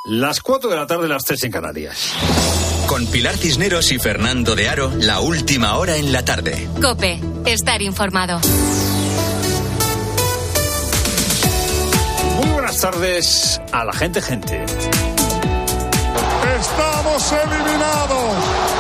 Las 4 de la tarde, las 3 en Canarias. Con Pilar Cisneros y Fernando de Aro, la última hora en la tarde. COPE, estar informado. Muy buenas tardes a la gente. Estamos eliminados.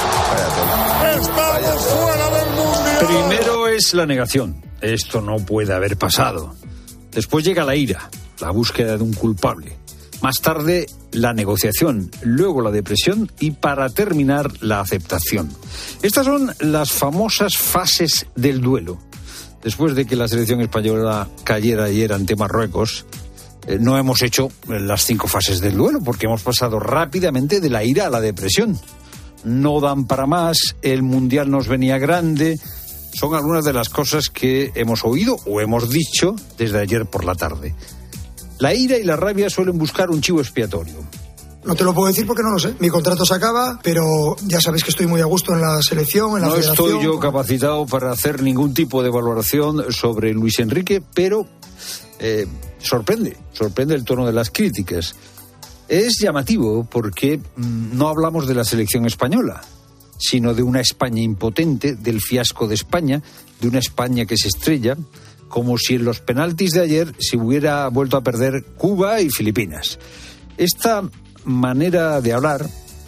Estamos fuera del mundial. Primero es la negación. Esto no puede haber pasado. Después llega la ira, la búsqueda de un culpable. Más tarde, la negociación, luego la depresión y, para terminar, la aceptación. Estas son las famosas fases del duelo. Después de que la selección española cayera ayer ante Marruecos, no hemos hecho las 5 fases del duelo, porque hemos pasado rápidamente de la ira a la depresión. No dan para más, el Mundial nos venía grande. Son algunas de las cosas que hemos oído o hemos dicho desde ayer por la tarde. La ira y la rabia suelen buscar un chivo expiatorio. No te lo puedo decir porque no lo sé. Mi contrato se acaba, pero ya sabéis que estoy muy a gusto en la selección, en la federación. No estoy yo capacitado para hacer ningún tipo de valoración sobre Luis Enrique, pero sorprende el tono de las críticas. Es llamativo porque no hablamos de la selección española, sino de una España impotente, del fiasco de España, de una España que se estrella, como si en los penaltis de ayer se hubiera vuelto a perder Cuba y Filipinas. Esta manera de hablar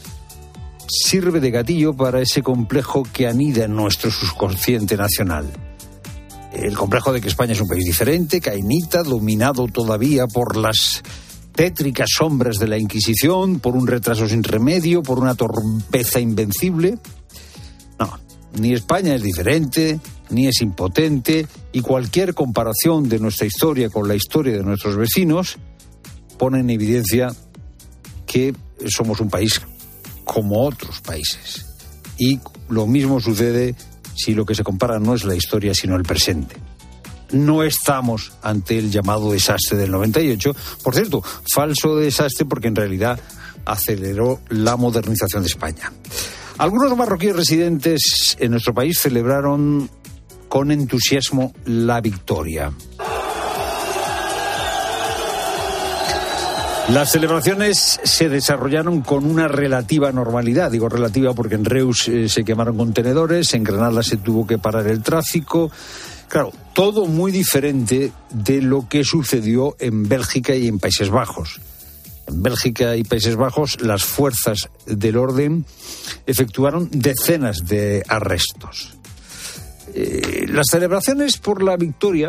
sirve de gatillo para ese complejo que anida en nuestro subconsciente nacional. El complejo de que España es un país diferente, cainita, dominado todavía por las tétricas sombras de la Inquisición, por un retraso sin remedio, por una torpeza invencible. No, ni España es diferente, ni es impotente, y cualquier comparación de nuestra historia con la historia de nuestros vecinos pone en evidencia que somos un país como otros países. Y lo mismo sucede si lo que se compara no es la historia, sino el presente. No estamos ante el llamado desastre del 98. Por cierto, falso desastre porque en realidad aceleró la modernización de España. Algunos marroquíes residentes en nuestro país celebraron con entusiasmo la victoria. Las celebraciones se desarrollaron con una relativa normalidad. Digo relativa porque en Reus se quemaron contenedores, en Granada se tuvo que parar el tráfico. Claro, todo muy diferente de lo que sucedió en Bélgica y en Países Bajos. En Bélgica y Países Bajos, las fuerzas del orden efectuaron decenas de arrestos. Las celebraciones por la victoria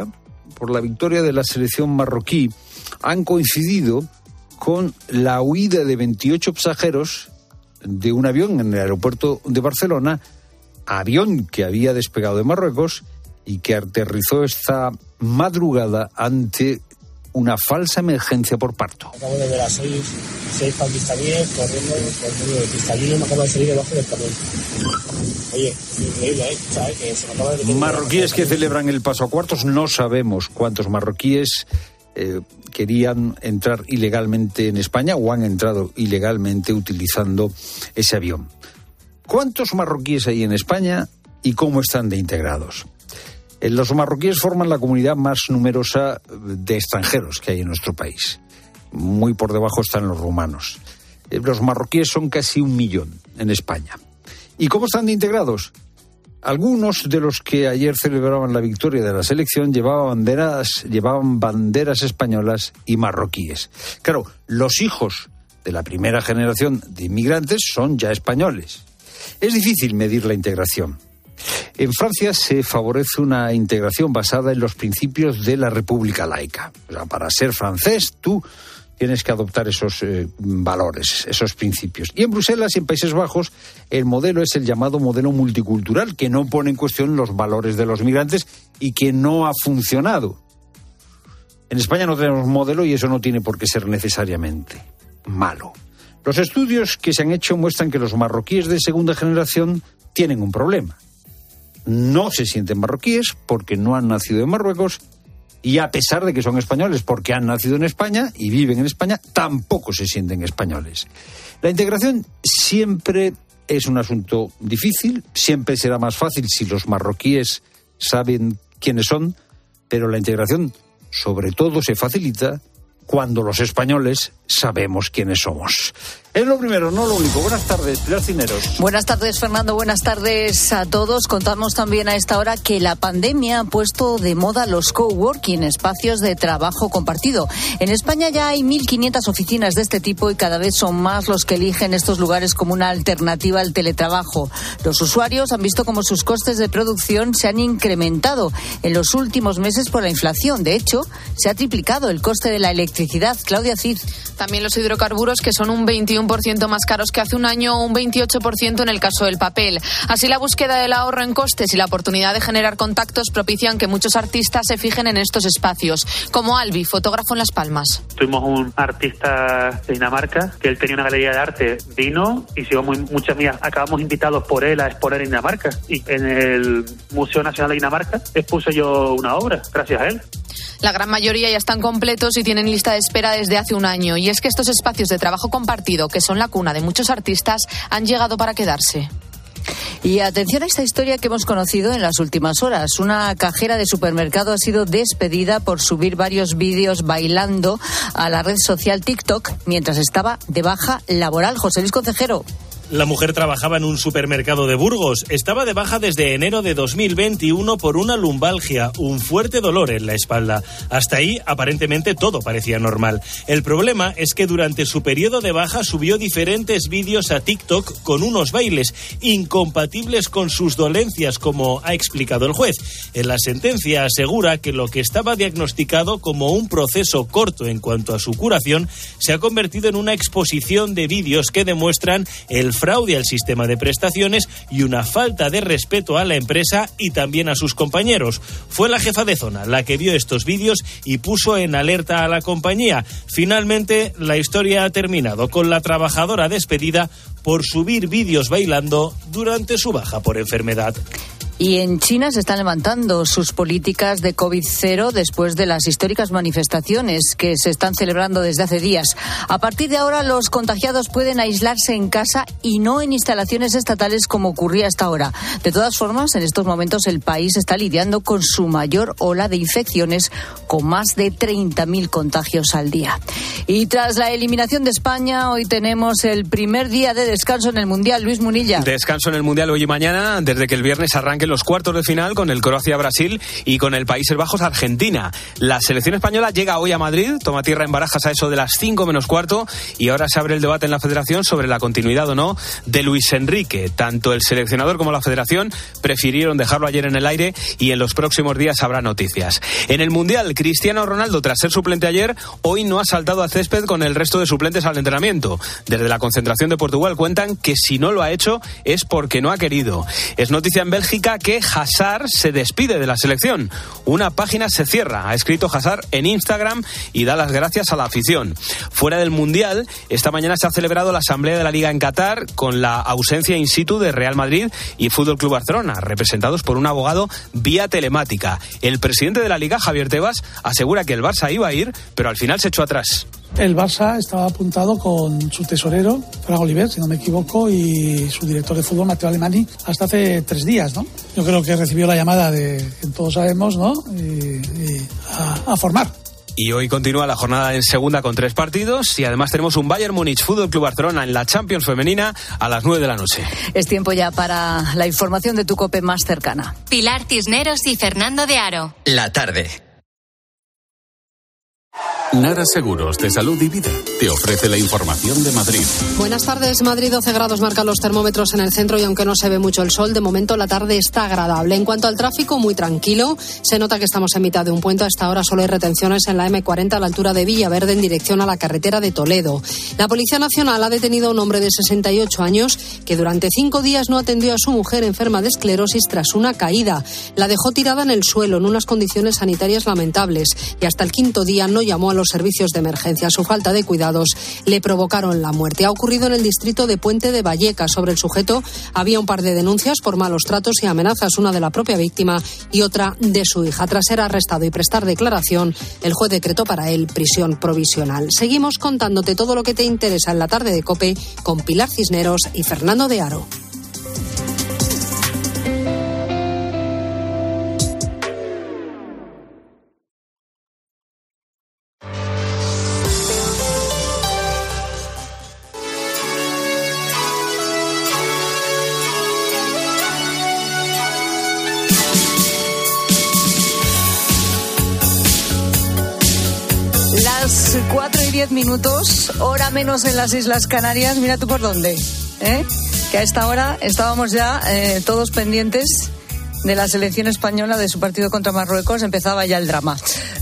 de la selección marroquí han coincidido con la huida de 28 pasajeros de un avión en el aeropuerto de Barcelona, avión que había despegado de Marruecos y que aterrizó esta madrugada ante una falsa emergencia por parto. Acabo de ver a 6 pakistaníes corriendo por medio de cristalino, me acabo de salir debajo del camión. Oye, increíble, ¿sabes? Que se me acaba de... Marroquíes que celebran el paso a cuartos, no sabemos cuántos marroquíes querían entrar ilegalmente en España o han entrado ilegalmente utilizando ese avión. ¿Cuántos marroquíes hay en España y cómo están de integrados? Los marroquíes forman la comunidad más numerosa de extranjeros que hay en nuestro país. Muy por debajo están los rumanos. Los marroquíes son casi 1 millón en España. ¿Y cómo están de integrados? Algunos de los que ayer celebraban la victoria de la selección llevaban banderas españolas y marroquíes. Claro, los hijos de la primera generación de inmigrantes son ya españoles. Es difícil medir la integración. En Francia se favorece una integración basada en los principios de la República laica. O sea, para ser francés, tú tienes que adoptar esos valores, esos principios. Y en Bruselas y en Países Bajos, el modelo es el llamado modelo multicultural, que no pone en cuestión los valores de los migrantes y que no ha funcionado. En España no tenemos modelo y eso no tiene por qué ser necesariamente malo. Los estudios que se han hecho muestran que los marroquíes de segunda generación tienen un problema. No se sienten marroquíes porque no han nacido en Marruecos y a pesar de que son españoles porque han nacido en España y viven en España, tampoco se sienten españoles. La integración siempre es un asunto difícil, siempre será más fácil si los marroquíes saben quiénes son, pero la integración sobre todo se facilita cuando los españoles sabemos quiénes somos. Es lo primero, no lo único. Buenas tardes, Pilar Cisneros. Buenas tardes, Fernando. Buenas tardes a todos. Contamos también a esta hora que la pandemia ha puesto de moda los coworking, espacios de trabajo compartido. En España ya hay 1.500 oficinas de este tipo y cada vez son más los que eligen estos lugares como una alternativa al teletrabajo. Los usuarios han visto cómo sus costes de producción se han incrementado en los últimos meses por la inflación. De hecho, se ha triplicado el coste de la electricidad. Claudia Cid. También los hidrocarburos, que son un 21% más caros que hace un año, o un 28% en el caso del papel. Así, la búsqueda del ahorro en costes y la oportunidad de generar contactos propician que muchos artistas se fijen en estos espacios, como Albi, fotógrafo en Las Palmas. Tuvimos un artista de Dinamarca, que él tenía una galería de arte, vino y sigo muchas mías, acabamos invitados por él a exponer en Dinamarca, y en el Museo Nacional de Dinamarca expuse yo una obra, gracias a él. La gran mayoría ya están completos y tienen lista de espera desde hace un año. Y es que estos espacios de trabajo compartido, que son la cuna de muchos artistas, han llegado para quedarse. Y atención a esta historia que hemos conocido en las últimas horas. Una cajera de supermercado ha sido despedida por subir varios vídeos bailando a la red social TikTok mientras estaba de baja laboral. José Luis Concejero. La mujer trabajaba en un supermercado de Burgos. Estaba de baja desde enero de 2021 por una lumbalgia, un fuerte dolor en la espalda. Hasta ahí, aparentemente, todo parecía normal. El problema es que durante su periodo de baja subió diferentes vídeos a TikTok con unos bailes incompatibles con sus dolencias, como ha explicado el juez. En la sentencia asegura que lo que estaba diagnosticado como un proceso corto en cuanto a su curación se ha convertido en una exposición de vídeos que demuestran el fraude al sistema de prestaciones y una falta de respeto a la empresa y también a sus compañeros. Fue la jefa de zona la que vio estos vídeos y puso en alerta a la compañía. Finalmente, la historia ha terminado con la trabajadora despedida por subir vídeos bailando durante su baja por enfermedad. Y en China se están levantando sus políticas de COVID-0 después de las históricas manifestaciones que se están celebrando desde hace días. A partir de ahora, los contagiados pueden aislarse en casa y no en instalaciones estatales como ocurría hasta ahora. De todas formas, en estos momentos el país está lidiando con su mayor ola de infecciones, con más de 30.000 contagios al día. Y tras la eliminación de España, hoy tenemos el primer día de descanso en el Mundial. Luis Munilla. Descanso en el Mundial hoy y mañana, desde que el viernes arranque los cuartos de final con el Croacia-Brasil y con el Países Bajos-Argentina. La selección española llega hoy a Madrid, toma tierra en Barajas a eso de las 5 menos cuarto, y ahora se abre el debate en la Federación sobre la continuidad o no de Luis Enrique. Tanto el seleccionador como la Federación prefirieron dejarlo ayer en el aire y en los próximos días habrá noticias. En el Mundial, Cristiano Ronaldo, tras ser suplente ayer, hoy no ha saltado a césped con el resto de suplentes al entrenamiento. Desde la concentración de Portugal cuentan que si no lo ha hecho es porque no ha querido. Es noticia en Bélgica que Hazard se despide de la selección. Una página se cierra, ha escrito Hazard en Instagram y da las gracias a la afición. Fuera del Mundial, esta mañana se ha celebrado la Asamblea de la Liga en Qatar con la ausencia in situ de Real Madrid y Fútbol Club Barcelona, representados por un abogado vía telemática. El presidente de la Liga, Javier Tebas, asegura que el Barça iba a ir, pero al final se echó atrás. El Barça estaba apuntado con su tesorero, Fran Oliver, si no me equivoco, y su director de fútbol, Matteo Alemany, hasta hace 3 días, ¿no? Yo creo que recibió la llamada de que todos sabemos, ¿no? Y a formar. Y hoy continúa la jornada en segunda con 3 partidos y además tenemos un Bayern Múnich Fútbol Club Barcelona en la Champions femenina a las 9 de la noche. Es tiempo ya para la información de tu COPE más cercana. Pilar Cisneros y Fernando de Aro. La tarde. Nara Seguros de Salud y Vida te ofrece la información de Madrid. Buenas tardes. Madrid, 12 grados marcan los termómetros en el centro y aunque no se ve mucho el sol, de momento la tarde está agradable. En cuanto al tráfico, muy tranquilo. Se nota que estamos en mitad de un puente. Hasta ahora solo hay retenciones en la M40 a la altura de Villaverde en dirección a la carretera de Toledo. La Policía Nacional ha detenido a un hombre de 68 años que durante 5 días no atendió a su mujer enferma de esclerosis tras una caída. La dejó tirada en el suelo en unas condiciones sanitarias lamentables y hasta el 5º día no llamó a los servicios de emergencia. Su falta de cuidados le provocaron la muerte. Ha ocurrido en el distrito de Puente de Vallecas. Sobre el sujeto había un par de denuncias por malos tratos y amenazas, una de la propia víctima y otra de su hija. Tras ser arrestado y prestar declaración, el juez decretó para él prisión provisional. Seguimos contándote todo lo que te interesa en la tarde de COPE con Pilar Cisneros y Fernando de Aro. 10 minutos, hora menos en las Islas Canarias. Mira tú por dónde, que a esta hora estábamos ya todos pendientes de la selección española, de su partido contra Marruecos. Empezaba ya el drama.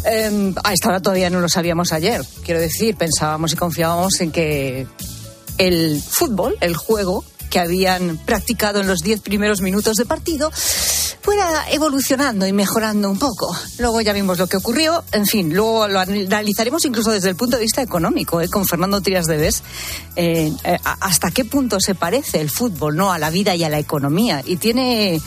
A esta hora todavía no lo sabíamos ayer. Quiero decir, pensábamos y confiábamos en que el fútbol, el juego que habían practicado en los 10 primeros minutos de partido, fuera evolucionando y mejorando un poco. Luego ya vimos lo que ocurrió. En fin, luego lo analizaremos incluso desde el punto de vista económico, con Fernando Trias de Bes. Hasta qué punto se parece el fútbol, ¿no?, a la vida y a la economía. Y tiene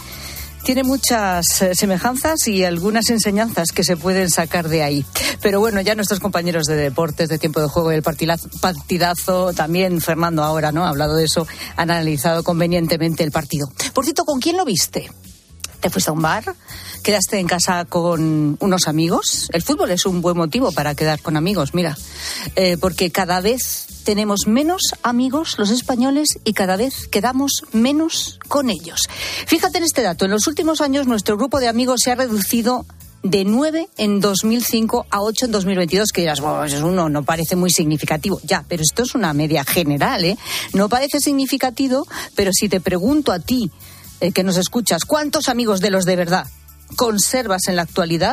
muchas semejanzas y algunas enseñanzas que se pueden sacar de ahí. Pero bueno, ya nuestros compañeros de deportes, de tiempo de juego y el partidazo, también Fernando ahora, ¿no?, ha hablado de eso, han analizado convenientemente el partido. Por cierto, ¿con quién lo viste? ¿Te fuiste a un bar? ¿Quedaste en casa con unos amigos? El fútbol es un buen motivo para quedar con amigos, mira, porque cada vez tenemos menos amigos los españoles y cada vez quedamos menos con ellos. Fíjate en este dato, en los últimos años nuestro grupo de amigos se ha reducido de 9 en 2005 a 8 en 2022, que dirás, bueno, eso no parece muy significativo. Ya, pero esto es una media general, No parece significativo, pero si te pregunto a ti, que nos escuchas, ¿cuántos amigos de los de verdad conservas en la actualidad?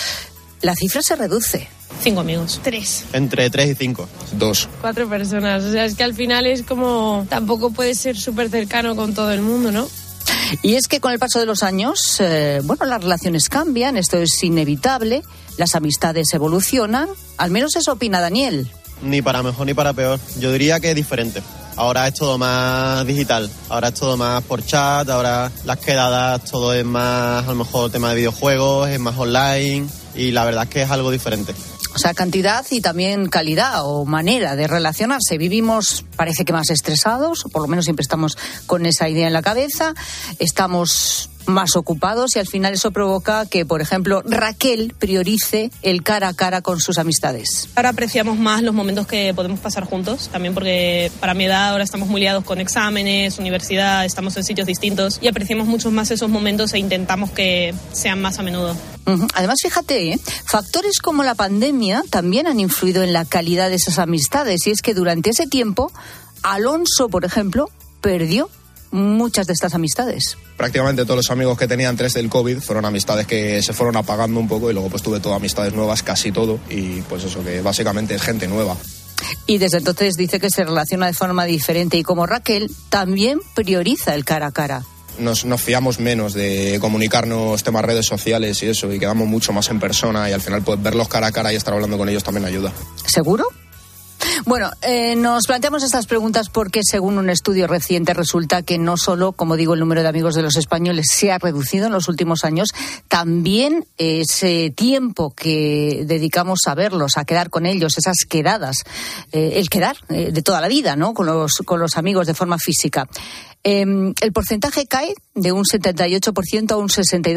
La cifra se reduce. 5 amigos. 3. Entre 3 y 5. 2. 4 personas. O sea, es que al final es como... Tampoco puedes ser súper cercano con todo el mundo, ¿no? Y es que con el paso de los años, las relaciones cambian, esto es inevitable, las amistades evolucionan, al menos eso opina Daniel. Ni para mejor ni para peor. Yo diría que es diferente. Ahora es todo más digital, ahora es todo más por chat, ahora las quedadas, todo es más, a lo mejor, tema de videojuegos, es más online y la verdad es que es algo diferente. O sea, cantidad y también calidad o manera de relacionarse. Vivimos, parece que más estresados, o por lo menos siempre estamos con esa idea en la cabeza, estamos más ocupados y al final eso provoca que, por ejemplo, Raquel priorice el cara a cara con sus amistades. Ahora apreciamos más los momentos que podemos pasar juntos, también porque para mi edad ahora estamos muy liados con exámenes, universidad, estamos en sitios distintos y apreciamos mucho más esos momentos e intentamos que sean más a menudo. Además, fíjate, factores como la pandemia también han influido en la calidad de esas amistades y es que durante ese tiempo Alonso, por ejemplo, perdió muchas de estas amistades. Prácticamente todos los amigos que tenía antes del COVID fueron amistades que se fueron apagando un poco y luego pues tuve todas amistades nuevas, casi todo, y pues eso, que básicamente es gente nueva. Y desde entonces dice que se relaciona de forma diferente y como Raquel también prioriza el cara a cara. Nos fiamos menos de comunicarnos temas redes sociales y eso, y quedamos mucho más en persona y al final pues verlos cara a cara y estar hablando con ellos también ayuda. ¿Seguro? Bueno, nos planteamos estas preguntas porque según un estudio reciente resulta que no solo, como digo, el número de amigos de los españoles se ha reducido en los últimos años, también ese tiempo que dedicamos a verlos, a quedar con ellos, esas quedadas, el quedar de toda la vida, ¿no?, con los amigos de forma física. El porcentaje cae de un 78% a un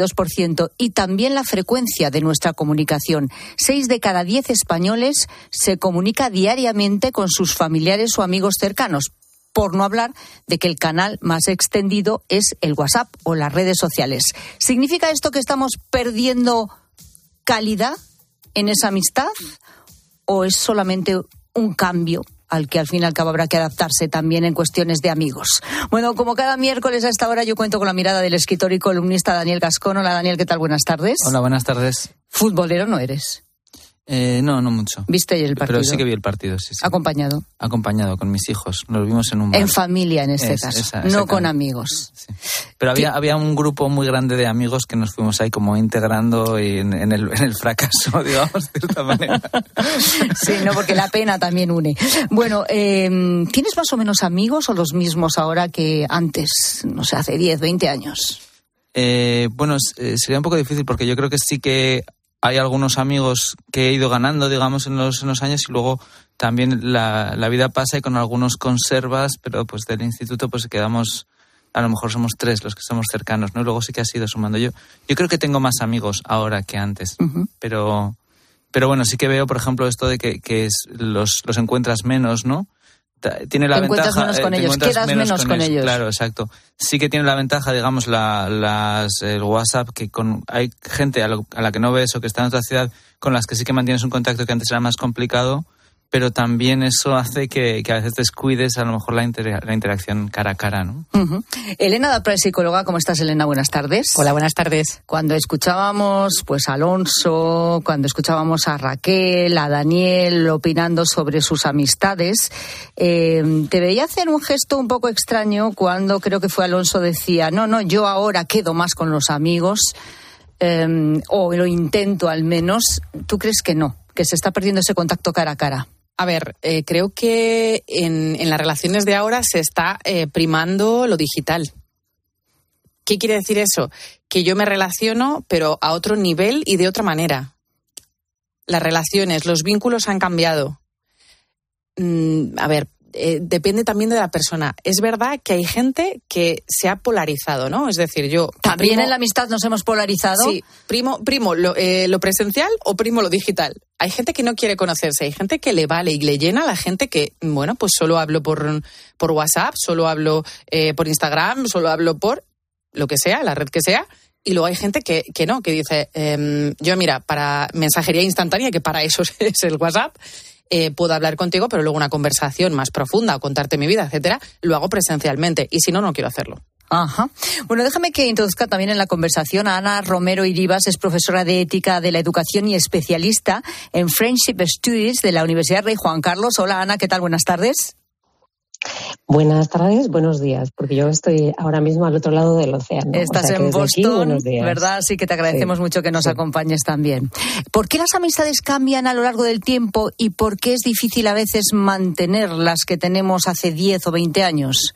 62% y también la frecuencia de nuestra comunicación. 6 de cada 10 españoles se comunica diariamente con sus familiares o amigos cercanos, por no hablar de que el canal más extendido es el WhatsApp o las redes sociales. ¿Significa esto que estamos perdiendo calidad en esa amistad o es solamente un cambio al que al fin y al cabo habrá que adaptarse también en cuestiones de amigos? Bueno, como cada miércoles a esta hora yo cuento con la mirada del escritor y columnista Daniel Gascón. Hola Daniel, ¿qué tal? Buenas tardes. Hola, buenas tardes. ¿Futbolero no eres? No mucho. ¿Viste el partido? Pero sí que vi el partido, sí. ¿Acompañado? Acompañado con mis hijos. Nos vimos en un bar. En familia, en este caso, no con amigos. Sí. Pero había un grupo muy grande de amigos que nos fuimos ahí como integrando y en el fracaso, digamos, de cierta manera. Sí, no, porque la pena también une. Bueno, ¿tienes más o menos amigos o los mismos ahora que antes, no sé, hace 10, 20 años? Bueno, sería un poco difícil porque yo creo que sí que hay algunos amigos que he ido ganando, digamos, en los años y luego también la vida pasa y con algunos conservas, pero pues del instituto pues quedamos, a lo mejor somos 3 los que somos cercanos, ¿no? Y luego sí que has ido sumando. Yo creo que tengo más amigos ahora que antes, pero bueno, sí que veo, por ejemplo, esto de que los encuentras menos, ¿no? Tiene la ventaja. Encuentras menos con ellos, quedas menos con ellos. Claro, exacto. Sí que tiene la ventaja, digamos, el WhatsApp, que hay gente a la que no ves o que está en otra ciudad con las que sí que mantienes un contacto que antes era más complicado, pero también eso hace que a veces descuides a lo mejor la interacción cara a cara, ¿no? Uh-huh. Elena Dapra es psicóloga. ¿Cómo estás, Elena? Buenas tardes. Hola, buenas tardes. Cuando escuchábamos pues a Alonso, cuando escuchábamos a Raquel, a Daniel opinando sobre sus amistades, te veía hacer un gesto un poco extraño cuando creo que fue Alonso decía, no, yo ahora quedo más con los amigos, o lo intento al menos. ¿Tú crees que no? Que se está perdiendo ese contacto cara a cara. A ver, creo que en las relaciones de ahora se está primando lo digital. ¿Qué quiere decir eso? Que yo me relaciono, pero a otro nivel y de otra manera. Las relaciones, los vínculos han cambiado. Depende también de la persona. Es verdad que hay gente que se ha polarizado, ¿no? Es decir, yo... ¿También en la amistad nos hemos polarizado? Sí, primo lo presencial o primo lo digital. Hay gente que no quiere conocerse, hay gente que le vale y le llena a la gente que, bueno, pues solo hablo por WhatsApp, solo hablo por Instagram, solo hablo por lo que sea, la red que sea. Y luego hay gente que no, que dice, yo mira, para mensajería instantánea, que para eso es el WhatsApp, puedo hablar contigo, pero luego una conversación más profunda o contarte mi vida, etcétera, lo hago presencialmente. Y si no, no quiero hacerlo. Ajá. Bueno, déjame que introduzca también en la conversación a Ana Romero Iribas, es profesora de Ética de la Educación y especialista en Friendship Studies de la Universidad Rey Juan Carlos. Hola, Ana, ¿qué tal? Buenas tardes. Buenas tardes, buenos días, porque yo estoy ahora mismo al otro lado del océano. Estás en Boston, aquí, ¿verdad? Así que te agradecemos mucho que nos acompañes también. ¿Por qué las amistades cambian a lo largo del tiempo y por qué es difícil a veces mantener las que tenemos hace 10 o 20 años?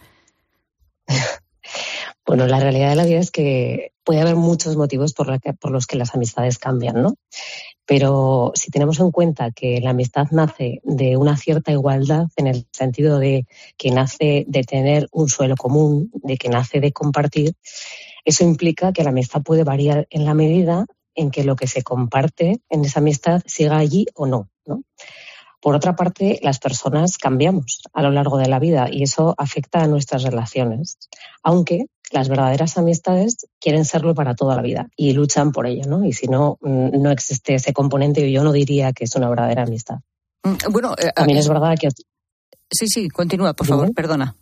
Bueno, la realidad de la vida es que puede haber muchos motivos por los que las amistades cambian, ¿no? Pero si tenemos en cuenta que la amistad nace de una cierta igualdad, en el sentido de que nace de tener un suelo común, de que nace de compartir, eso implica que la amistad puede variar en la medida en que lo que se comparte en esa amistad siga allí o no, ¿no? Por otra parte, las personas cambiamos a lo largo de la vida y eso afecta a nuestras relaciones, aunque las verdaderas amistades quieren serlo para toda la vida y luchan por ello, ¿no? Y si no, no existe ese componente, yo no diría que es una verdadera amistad. Bueno, también es verdad que... Sí, continúa, por favor, perdona.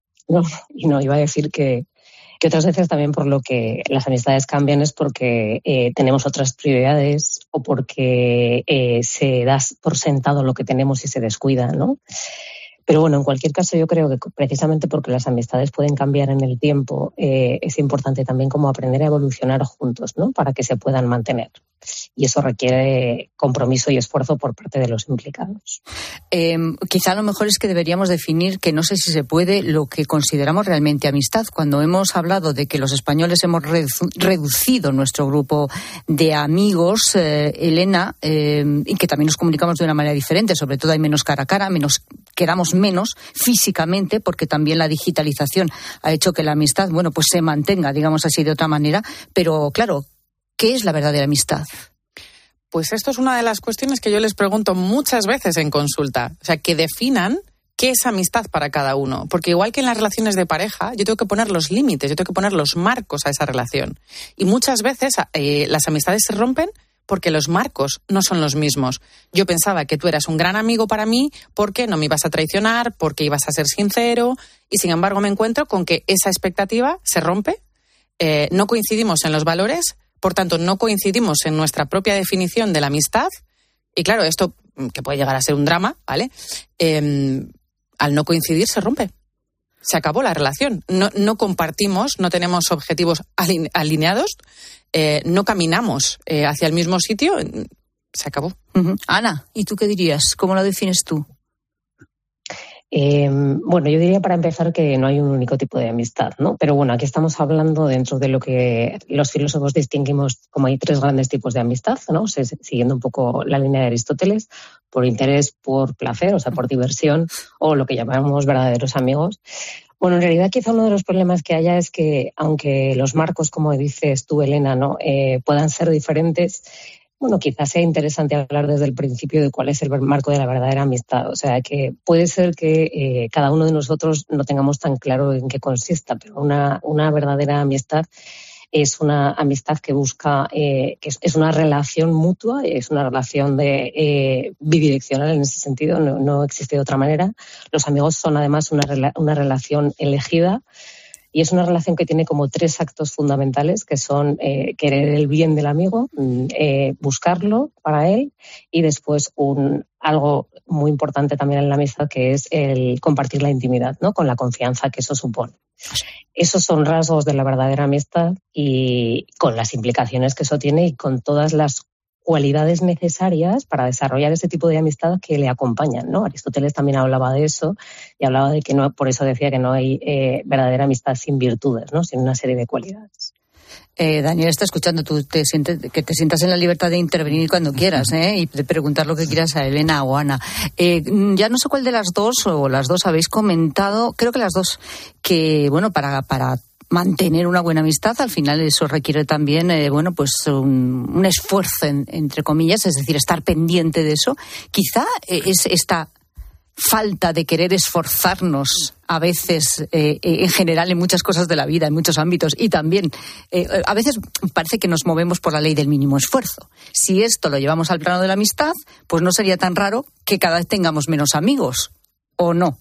No, iba a decir que otras veces también por lo que las amistades cambian es porque tenemos otras prioridades o porque se da por sentado lo que tenemos y se descuida, ¿no? Pero bueno, en cualquier caso yo creo que precisamente porque las amistades pueden cambiar en el tiempo, es importante también como aprender a evolucionar juntos, ¿no? Para que se puedan mantener. Y eso requiere compromiso y esfuerzo por parte de los implicados. Quizá a lo mejor es que deberíamos definir, que no sé si se puede, lo que consideramos realmente amistad. Cuando hemos hablado de que los españoles hemos reducido nuestro grupo de amigos, Elena, y que también nos comunicamos de una manera diferente, sobre todo hay menos cara a cara, quedamos menos físicamente, porque también la digitalización ha hecho que la amistad, bueno, pues se mantenga, digamos así, de otra manera. Pero claro, ¿qué es la verdadera amistad? Pues esto es una de las cuestiones que yo les pregunto muchas veces en consulta. O sea, que definan qué es amistad para cada uno. Porque igual que en las relaciones de pareja, yo tengo que poner los límites, yo tengo que poner los marcos a esa relación. Y muchas veces las amistades se rompen porque los marcos no son los mismos. Yo pensaba que tú eras un gran amigo para mí porque no me ibas a traicionar, porque ibas a ser sincero, y sin embargo me encuentro con que esa expectativa se rompe, no coincidimos en los valores, por tanto no coincidimos en nuestra propia definición de la amistad, y claro, esto que puede llegar a ser un drama, ¿vale? Al no coincidir se rompe. Se acabó la relación. No compartimos, no tenemos objetivos alineados, no caminamos hacia el mismo sitio, se acabó. Uh-huh. Ana, ¿y tú qué dirías? ¿Cómo lo defines tú? Bueno, yo diría para empezar que no hay un único tipo de amistad, ¿no? Pero bueno, aquí estamos hablando dentro de lo que los filósofos distinguimos como hay 3 grandes tipos de amistad, ¿no? Siguiendo un poco la línea de Aristóteles, por interés, por placer, o sea, por diversión, o lo que llamamos verdaderos amigos. Bueno, en realidad quizá uno de los problemas que haya es que, aunque los marcos, como dices tú, Elena, ¿no? Puedan ser diferentes, bueno, quizás sea interesante hablar desde el principio de cuál es el marco de la verdadera amistad. O sea, que puede ser que cada uno de nosotros no tengamos tan claro en qué consista, pero una verdadera amistad es una amistad que busca, que es una relación mutua, es una relación bidireccional en ese sentido, no existe de otra manera. Los amigos son además una relación elegida. Y es una relación que tiene como 3 actos fundamentales, que son querer el bien del amigo, buscarlo para él, y después algo muy importante también en la amistad, que es el compartir la intimidad, ¿no? Con la confianza que eso supone. Esos son rasgos de la verdadera amistad, y con las implicaciones que eso tiene y con todas las cualidades necesarias para desarrollar ese tipo de amistad que le acompañan, ¿no? Aristóteles también hablaba de eso y hablaba de que no, por eso decía que no hay verdadera amistad sin virtudes, ¿no? Sin una serie de cualidades. Daniel está escuchando, tú te sientas en la libertad de intervenir cuando quieras, y de preguntar lo que quieras a Elena o Ana. Ya no sé cuál de las dos, o las dos habéis comentado, creo que las dos, que bueno, para mantener una buena amistad, al final eso requiere también, pues un esfuerzo, entre comillas, es decir, estar pendiente de eso. Quizá es esta falta de querer esforzarnos a veces, en general, en muchas cosas de la vida, en muchos ámbitos, y también a veces parece que nos movemos por la ley del mínimo esfuerzo. Si esto lo llevamos al plano de la amistad, pues no sería tan raro que cada vez tengamos menos amigos, ¿o no?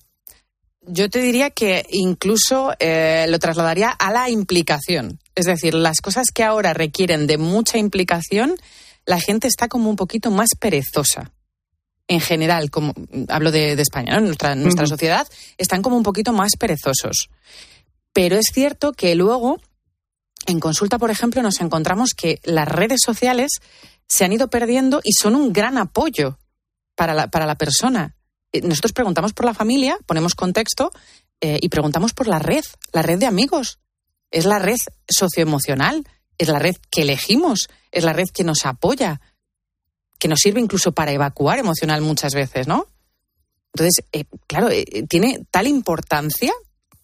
Yo te diría que incluso lo trasladaría a la implicación. Es decir, las cosas que ahora requieren de mucha implicación, la gente está como un poquito más perezosa. En general, como hablo de España, ¿no? Nuestra sociedad, están como un poquito más perezosos. Pero es cierto que luego, en consulta, por ejemplo, nos encontramos que las redes sociales se han ido perdiendo y son un gran apoyo para la persona. Nosotros preguntamos por la familia, ponemos contexto, y preguntamos por la red de amigos. Es la red socioemocional, es la red que elegimos, es la red que nos apoya, que nos sirve incluso para evacuar emocional muchas veces, ¿no? Entonces, claro, tiene tal importancia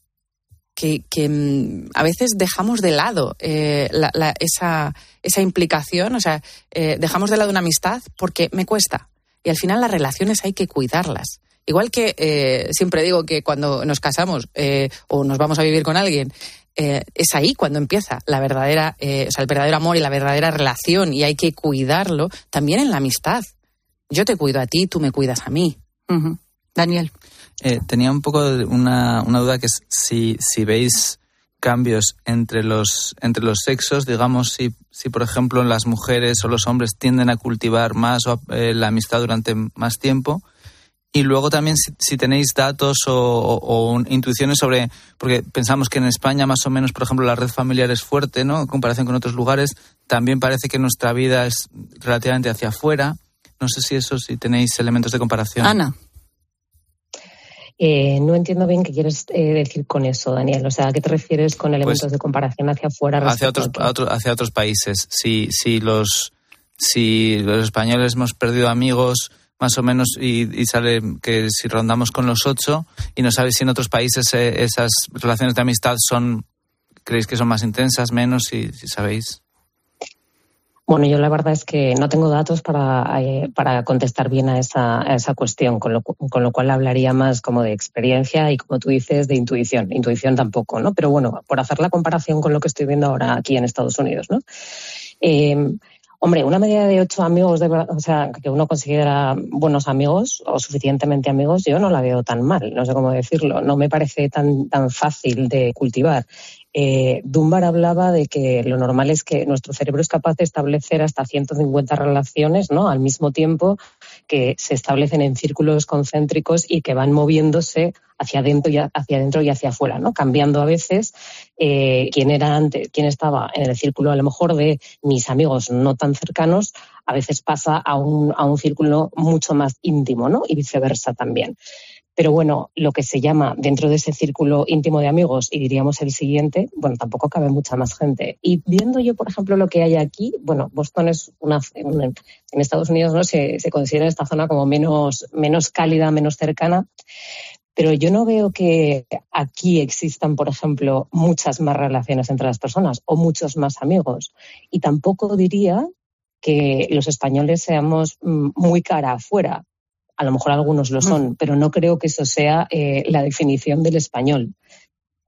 que a veces dejamos de lado esa implicación, o sea, dejamos de lado una amistad porque me cuesta. Y al final las relaciones hay que cuidarlas. Igual que siempre digo que cuando nos casamos o nos vamos a vivir con alguien, es ahí cuando empieza el verdadero amor y la verdadera relación, y hay que cuidarlo también en la amistad. Yo te cuido a ti, tú me cuidas a mí. Uh-huh. Daniel. Tenía un poco una duda, que es si veis cambios entre los sexos, digamos, si por ejemplo las mujeres o los hombres tienden a cultivar más la amistad durante más tiempo. Y luego también si tenéis datos o intuiciones sobre, porque pensamos que en España más o menos, por ejemplo, la red familiar es fuerte, ¿no? En comparación con otros lugares. También parece que nuestra vida es relativamente hacia afuera. No sé si tenéis elementos de comparación. Ana. No entiendo bien qué quieres decir con eso, Daniel. O sea, ¿a qué te refieres con elementos de comparación hacia afuera? Hacia otros países. Si los españoles hemos perdido amigos más o menos, y sale que si rondamos con los 8, y no sabéis si en otros países esas relaciones de amistad creéis que son más intensas, menos, si sabéis. Bueno, yo la verdad es que no tengo datos para contestar bien a esa cuestión, con lo cual hablaría más como de experiencia y, como tú dices, de intuición. Intuición tampoco, ¿no? Pero bueno, por hacer la comparación con lo que estoy viendo ahora aquí en Estados Unidos, ¿no? Hombre, una media de 8 amigos, o sea, que uno considera buenos amigos o suficientemente amigos, yo no la veo tan mal, no sé cómo decirlo. No me parece tan fácil de cultivar. Dunbar hablaba de que lo normal es que nuestro cerebro es capaz de establecer hasta 150 relaciones, ¿no? Al mismo tiempo, que se establecen en círculos concéntricos y que van moviéndose hacia adentro y hacia afuera, ¿no? Cambiando a veces quién estaba en el círculo a lo mejor de mis amigos no tan cercanos, a veces pasa a un círculo mucho más íntimo, ¿no? Y viceversa también. Pero bueno, lo que se llama dentro de ese círculo íntimo de amigos, y diríamos el siguiente, bueno, tampoco cabe mucha más gente. Y viendo yo, por ejemplo, lo que hay aquí, bueno, Boston es en Estados Unidos, ¿no? Se considera esta zona como menos cálida, menos cercana. Pero yo no veo que aquí existan, por ejemplo, muchas más relaciones entre las personas o muchos más amigos. Y tampoco diría que los españoles seamos muy cara afuera. A lo mejor algunos lo son, pero no creo que eso sea la definición del español.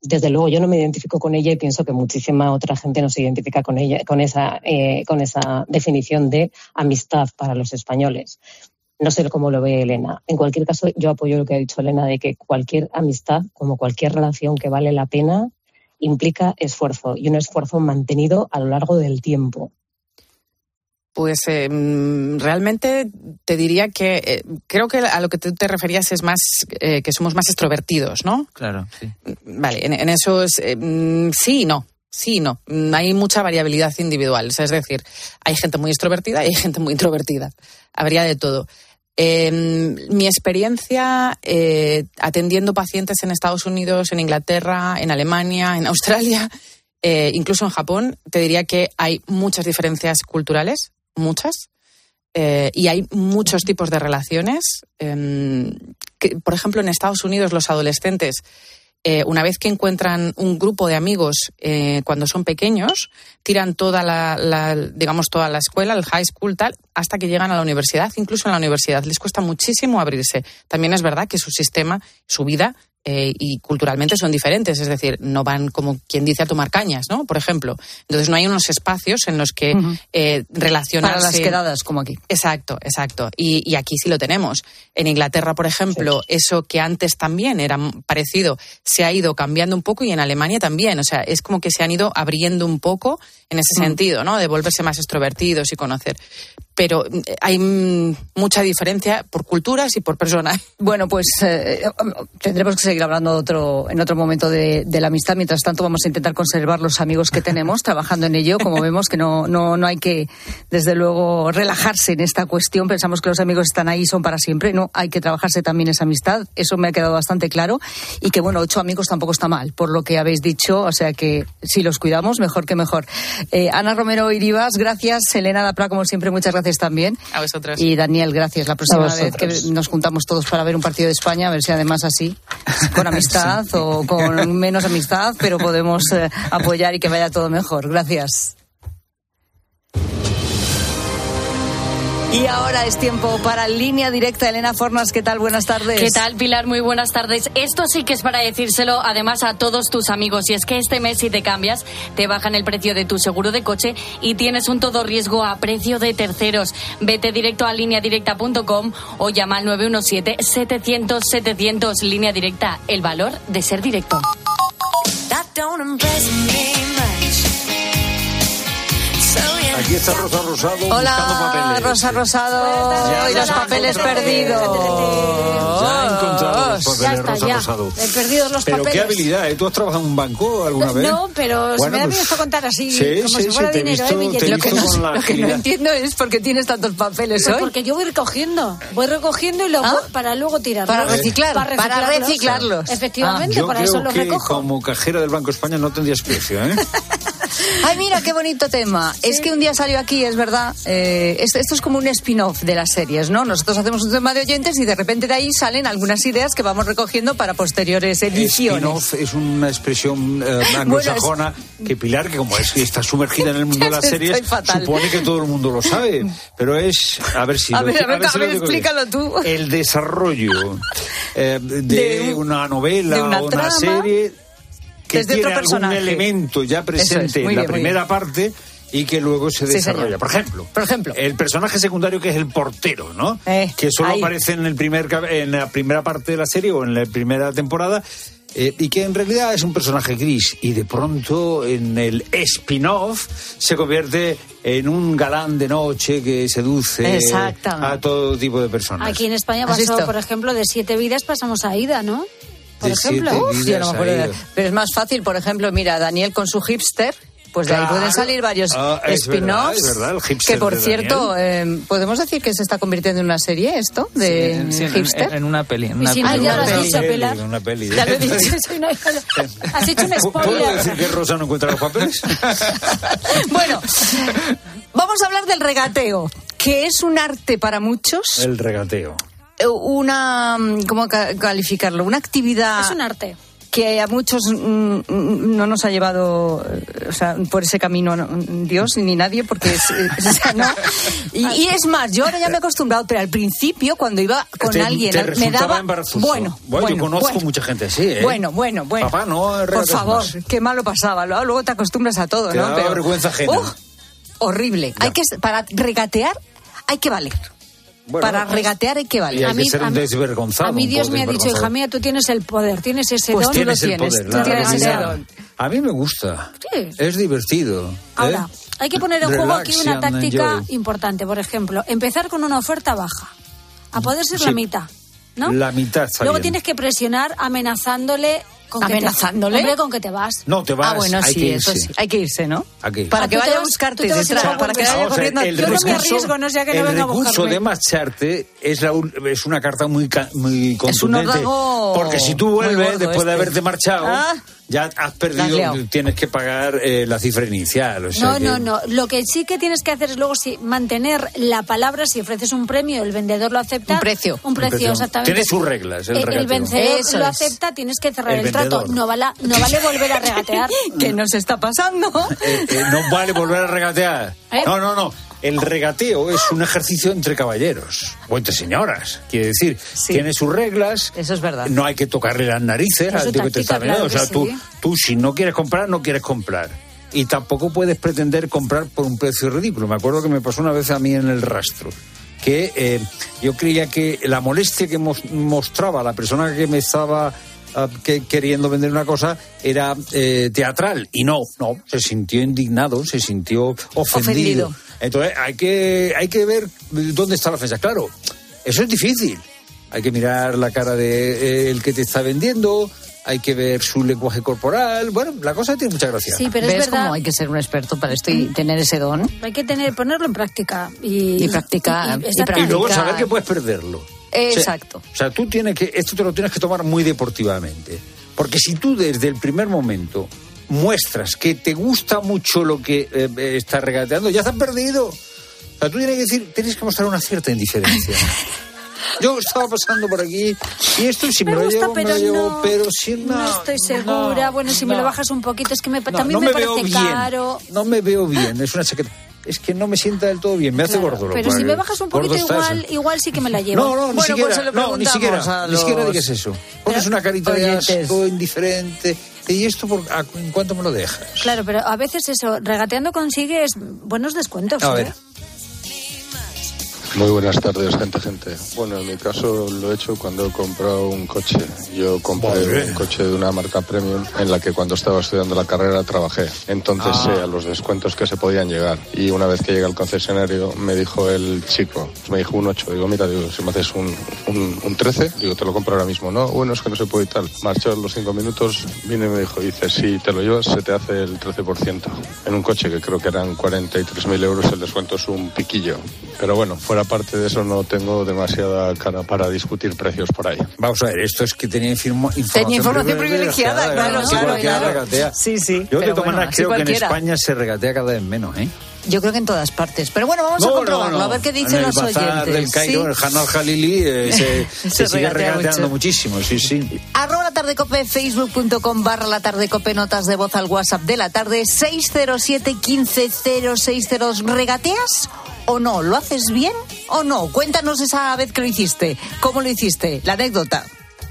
Desde luego yo no me identifico con ella y pienso que muchísima otra gente no se identifica con ella, con esa definición de amistad para los españoles. No sé cómo lo ve Elena. En cualquier caso, yo apoyo lo que ha dicho Elena de que cualquier amistad, como cualquier relación que vale la pena, implica esfuerzo y un esfuerzo mantenido a lo largo del tiempo. Pues realmente te diría que creo que a lo que tú te referías es más que somos más extrovertidos, ¿no? Claro, sí. Vale, en eso es sí y no. Sí, no. Hay mucha variabilidad individual. O sea, es decir, hay gente muy extrovertida y hay gente muy introvertida. Habría de todo. Mi experiencia atendiendo pacientes en Estados Unidos, en Inglaterra, en Alemania, en Australia, incluso en Japón, te diría que hay muchas diferencias culturales, muchas, y hay muchos tipos de relaciones. Por ejemplo, en Estados Unidos los adolescentes, una vez que encuentran un grupo de amigos cuando son pequeños, tiran toda toda la escuela, el high school, tal, hasta que llegan a la universidad. Incluso en la universidad les cuesta muchísimo abrirse. También es verdad que su sistema, su vida y culturalmente son diferentes, es decir, no van como quien dice a tomar cañas, ¿no? Por ejemplo. Entonces no hay unos espacios en los que relacionarse. Para las quedadas, como aquí. Exacto. Y aquí sí lo tenemos. En Inglaterra, por ejemplo, eso que antes también era parecido, se ha ido cambiando un poco y en Alemania también. O sea, es como que se han ido abriendo un poco en ese sentido, ¿no? De volverse más extrovertidos y conocer. Pero hay mucha diferencia por culturas y por personas. Bueno, pues tendremos que seguir hablando en otro momento de la amistad. Mientras tanto, vamos a intentar conservar los amigos que tenemos, trabajando en ello. Como vemos que no hay que, desde luego, relajarse en esta cuestión. Pensamos que los amigos están ahí y son para siempre. No, hay que trabajarse también esa amistad. Eso me ha quedado bastante claro. Y que, bueno, 8 amigos tampoco está mal, por lo que habéis dicho. O sea que si los cuidamos, mejor que mejor. Ana Romero Iribas, gracias. Elena Dapla, como siempre, muchas gracias también. A vosotros. Y Daniel, gracias. La próxima vez que nos juntamos todos para ver un partido de España, a ver si además así, con amistad o con menos amistad, pero podemos apoyar y que vaya todo mejor. Gracias. Y ahora es tiempo para Línea Directa. Elena Fornas, ¿qué tal? Buenas tardes. ¿Qué tal, Pilar? Muy buenas tardes. Esto sí que es para decírselo, además, a todos tus amigos. Y es que este mes, si te cambias, te bajan el precio de tu seguro de coche y tienes un todo riesgo a precio de terceros. Vete directo a lineadirecta.com o llama al 917-700-700. Línea Directa, el valor de ser directo. Aquí está Rosa Rosado. Hola, Rosa Rosado. Y los papeles perdidos. Ya he encontrado los papeles, está, Rosa ya. Rosado. He perdido los pero papeles. qué habilidad, ¿eh? ¿Tú has trabajado en un banco alguna vez? No, pero bueno, se me da pues, bien esto contar así, sí, como sí, si fuera sí, dinero, billetes. Lo que no entiendo es por qué tienes tantos papeles Pues hoy. porque yo voy recogiendo y luego para luego tirarlos. Para reciclar, para reciclarlos. Efectivamente, yo para creo eso los que recojo. como cajera del Banco de España no tendrías precio, ¿eh? Ay, mira, qué bonito tema. Sí. Es que un día salió aquí, es verdad, esto es como un spin-off de las series, ¿no? Nosotros hacemos un tema de oyentes y de repente de ahí salen algunas ideas que vamos recogiendo para posteriores ediciones. Spin-off es una expresión anglosajona que Pilar, que como es que está sumergida en el mundo de las series, supone que todo el mundo lo sabe. Pero es, a ver, explícalo tú. El desarrollo de una novela de una o trama, una serie que tiene algún personaje. elemento ya presente en la primera parte y que luego se desarrolla. Señor. Por ejemplo, el personaje secundario que es el portero, ¿no? Que solo aparece en la primera parte de la serie o en la primera temporada. Y que en realidad es un personaje gris y de pronto en el spin-off se convierte en un galán de noche que seduce a todo tipo de personas. Aquí en España pasó, por ejemplo, de 7 vidas pasamos a Ida, ¿no? Por ejemplo. Yo no me acuerdo. Pero es más fácil, por ejemplo, mira, Daniel con su hipster. Pues de ahí pueden salir varios spin-offs. Es verdad, el hipster. Que por cierto, ¿podemos decir que se está convirtiendo en una serie esto? De hipster. En una peli. Ya lo has dicho, Pilar. En una peli. Ya lo he dicho. Has hecho un spoiler. ¿Puedo decir que Rosa no encuentra los papeles? Bueno, vamos a hablar del regateo, que es un arte para muchos. El regateo. ¿Cómo calificarlo? Una actividad... Es un arte. que a muchos no nos ha llevado, o sea, por ese camino Dios ni nadie, porque o sea, no. Y es más, yo ahora ya me he acostumbrado, pero al principio cuando iba con alguien me daba embarazoso. Bueno, yo conozco mucha gente así, ¿eh? Bueno. Papá, no, por favor, más. Qué malo pasaba. Luego te acostumbras a todo, te ¿no? Pero vergüenza ajena. Horrible. Para regatear hay que valer. Bueno, para regatear hay que valer. Y hay que ser un desvergonzado. A mí Dios me ha dicho, hija mía, tú tienes el poder, tienes ese pues don. Tienes y el poder, tú tienes ese don. A mí me gusta. Sí. Es divertido. Ahora, hay que poner en juego aquí una táctica enjoy. Importante. Por ejemplo, empezar con una oferta baja. A poder ser la mitad, ¿no? La mitad está Luego bien. Tienes que presionar amenazándole. ¿Amenazándole? Con que te vas. No, te vas. Bueno, hay sí, que eso irse. sí. Hay que irse, ¿no? Aquí. Para que vaya a buscarte, para que vaya corriendo. Yo no me arriesgo, no sea que no venga a buscarme. El recurso de marcharte es una carta muy contundente. Es un órdago porque si tú vuelves, después de haberte marchado, ya has perdido, tienes que pagar la cifra inicial. O sea no. Lo que sí que tienes que hacer es luego mantener la palabra. Si ofreces un premio, el vendedor lo acepta. Un precio, exactamente. Tiene sus reglas, el vencedor lo acepta, tienes que cerrar el trato. No vale volver a regatear. ¿Qué nos está pasando? No vale volver a regatear. No. El regateo es un ejercicio entre caballeros o entre señoras. Quiere decir, tiene sus reglas. Eso es verdad. No hay que tocarle las narices al tío que te está vendiendo. Claro, o sea, tú si no quieres comprar, no quieres comprar. Y tampoco puedes pretender comprar por un precio ridículo. Me acuerdo que me pasó una vez a mí en el rastro. Que yo creía que la molestia que mostraba la persona que me estaba queriendo vender una cosa era teatral. Y no, se sintió indignado, se sintió ofendido. Entonces hay que ver dónde está la ofensa. Claro, eso es difícil. Hay que mirar la cara de el que te está vendiendo, hay que ver su lenguaje corporal. Bueno, la cosa tiene mucha gracia. Sí, pero ¿Ves es verdad. cómo hay que ser un experto para esto y tener ese don? Hay que ponerlo en práctica. Y practicar. Y luego saber que puedes perderlo. Exacto. O sea, esto te lo tienes que tomar muy deportivamente. Porque si tú desde el primer momento muestras que te gusta mucho lo que estás regateando, ya estás perdido. O sea, tú tienes que mostrar una cierta indiferencia. Yo estaba pasando por aquí y esto si me lo llevo, pero si no estoy segura. Si me lo bajas un poquito, es que también me parece caro. No me veo bien, es una chaqueta. Es que no me sienta del todo bien, me hace gordo. Pero si me bajas un poquito igual sí que me la llevo. Ni siquiera digas eso. Pones una carita de asco, indiferente. ¿Y esto en cuánto me lo dejas? Claro, pero a veces eso, regateando consigues buenos descuentos. A ver. Muy buenas tardes, gente. Bueno, en mi caso lo he hecho cuando he comprado un coche. Yo compré un coche de una marca premium en la que cuando estaba estudiando la carrera trabajé. Entonces sé a los descuentos que se podían llegar. Y una vez que llegué al concesionario me dijo el chico, me dijo un 8. Digo, mira, si me haces un 13, digo, te lo compro ahora mismo. No, bueno, es que no se puede y tal. Marchó a los 5 minutos, vino y me dijo, si te lo llevas se te hace el 13%. En un coche que creo que eran 43.000 euros, el descuento es un piquillo. Pero bueno, fuera parte de eso no tengo demasiada cara para discutir precios por ahí. Vamos a ver, esto es que tenía información privilegiada, claro. Sí. Yo de todas maneras creo que en España se regatea cada vez menos, ¿eh? Yo creo que en todas partes. Pero bueno, vamos a comprobarlo, a ver qué dicen los oyentes. En el bazar del Cairo, el Hanal Jalili, se sigue regateando muchísimo, sí. @latardecope, facebook.com/latardecope, notas de voz al WhatsApp de la tarde, 607 15 062. ¿Regateas o no? ¿Lo haces bien o no? Cuéntanos esa vez que lo hiciste. ¿Cómo lo hiciste? La anécdota.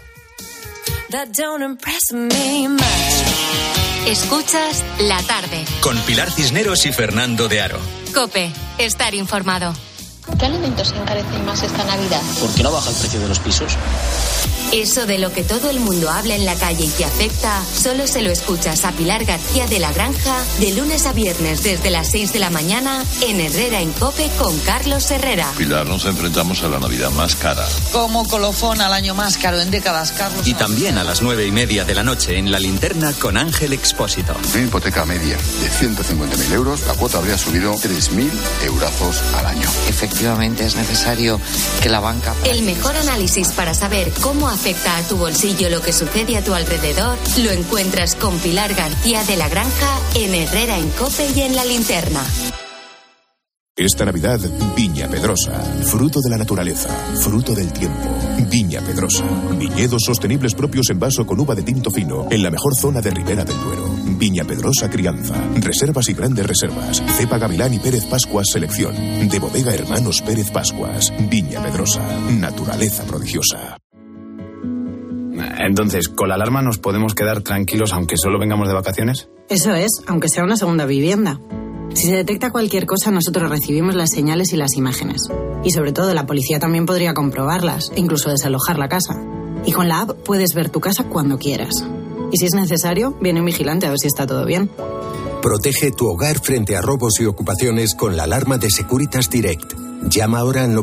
Escuchas La Tarde. Con Pilar Cisneros y Fernando de Aro. COPE. Estar informado. ¿Qué alimentos se encarecen más esta Navidad? ¿Por qué no baja el precio de los pisos? Eso de lo que todo el mundo habla en la calle y te afecta, solo se lo escuchas a Pilar García de la Granja de lunes a viernes desde las 6 de la mañana en Herrera en COPE con Carlos Herrera. Pilar, nos enfrentamos a la Navidad más cara. Como colofón al año más caro en décadas, Carlos. Y también a las 9:30 de la noche en La Linterna con Ángel Expósito. Una hipoteca media de 150.000 euros, la cuota habría subido 3.000 eurazos al año. Efectivamente, es necesario que la banca... El mejor análisis para saber cómo afecta a tu bolsillo lo que sucede a tu alrededor lo encuentras con Pilar García de la Granja en Herrera en COPE y en La Linterna. Esta Navidad, Viña Pedrosa. Fruto de la naturaleza, fruto del tiempo. Viña Pedrosa. Viñedos sostenibles propios en vaso con uva de tinto fino, en la mejor zona de Ribera del Duero. Viña Pedrosa Crianza. Reservas y grandes reservas. Cepa Gavilán y Pérez Pascuas Selección. De Bodega Hermanos Pérez Pascuas. Viña Pedrosa. Naturaleza prodigiosa. Entonces, ¿con la alarma nos podemos quedar tranquilos aunque solo vengamos de vacaciones? Eso es, aunque sea una segunda vivienda. Si se detecta cualquier cosa, nosotros recibimos las señales y las imágenes. Y sobre todo, la policía también podría comprobarlas e incluso desalojar la casa. Y con la app puedes ver tu casa cuando quieras. Y si es necesario, viene un vigilante a ver si está todo bien. Protege tu hogar frente a robos y ocupaciones con la alarma de Securitas Direct. Llama ahora al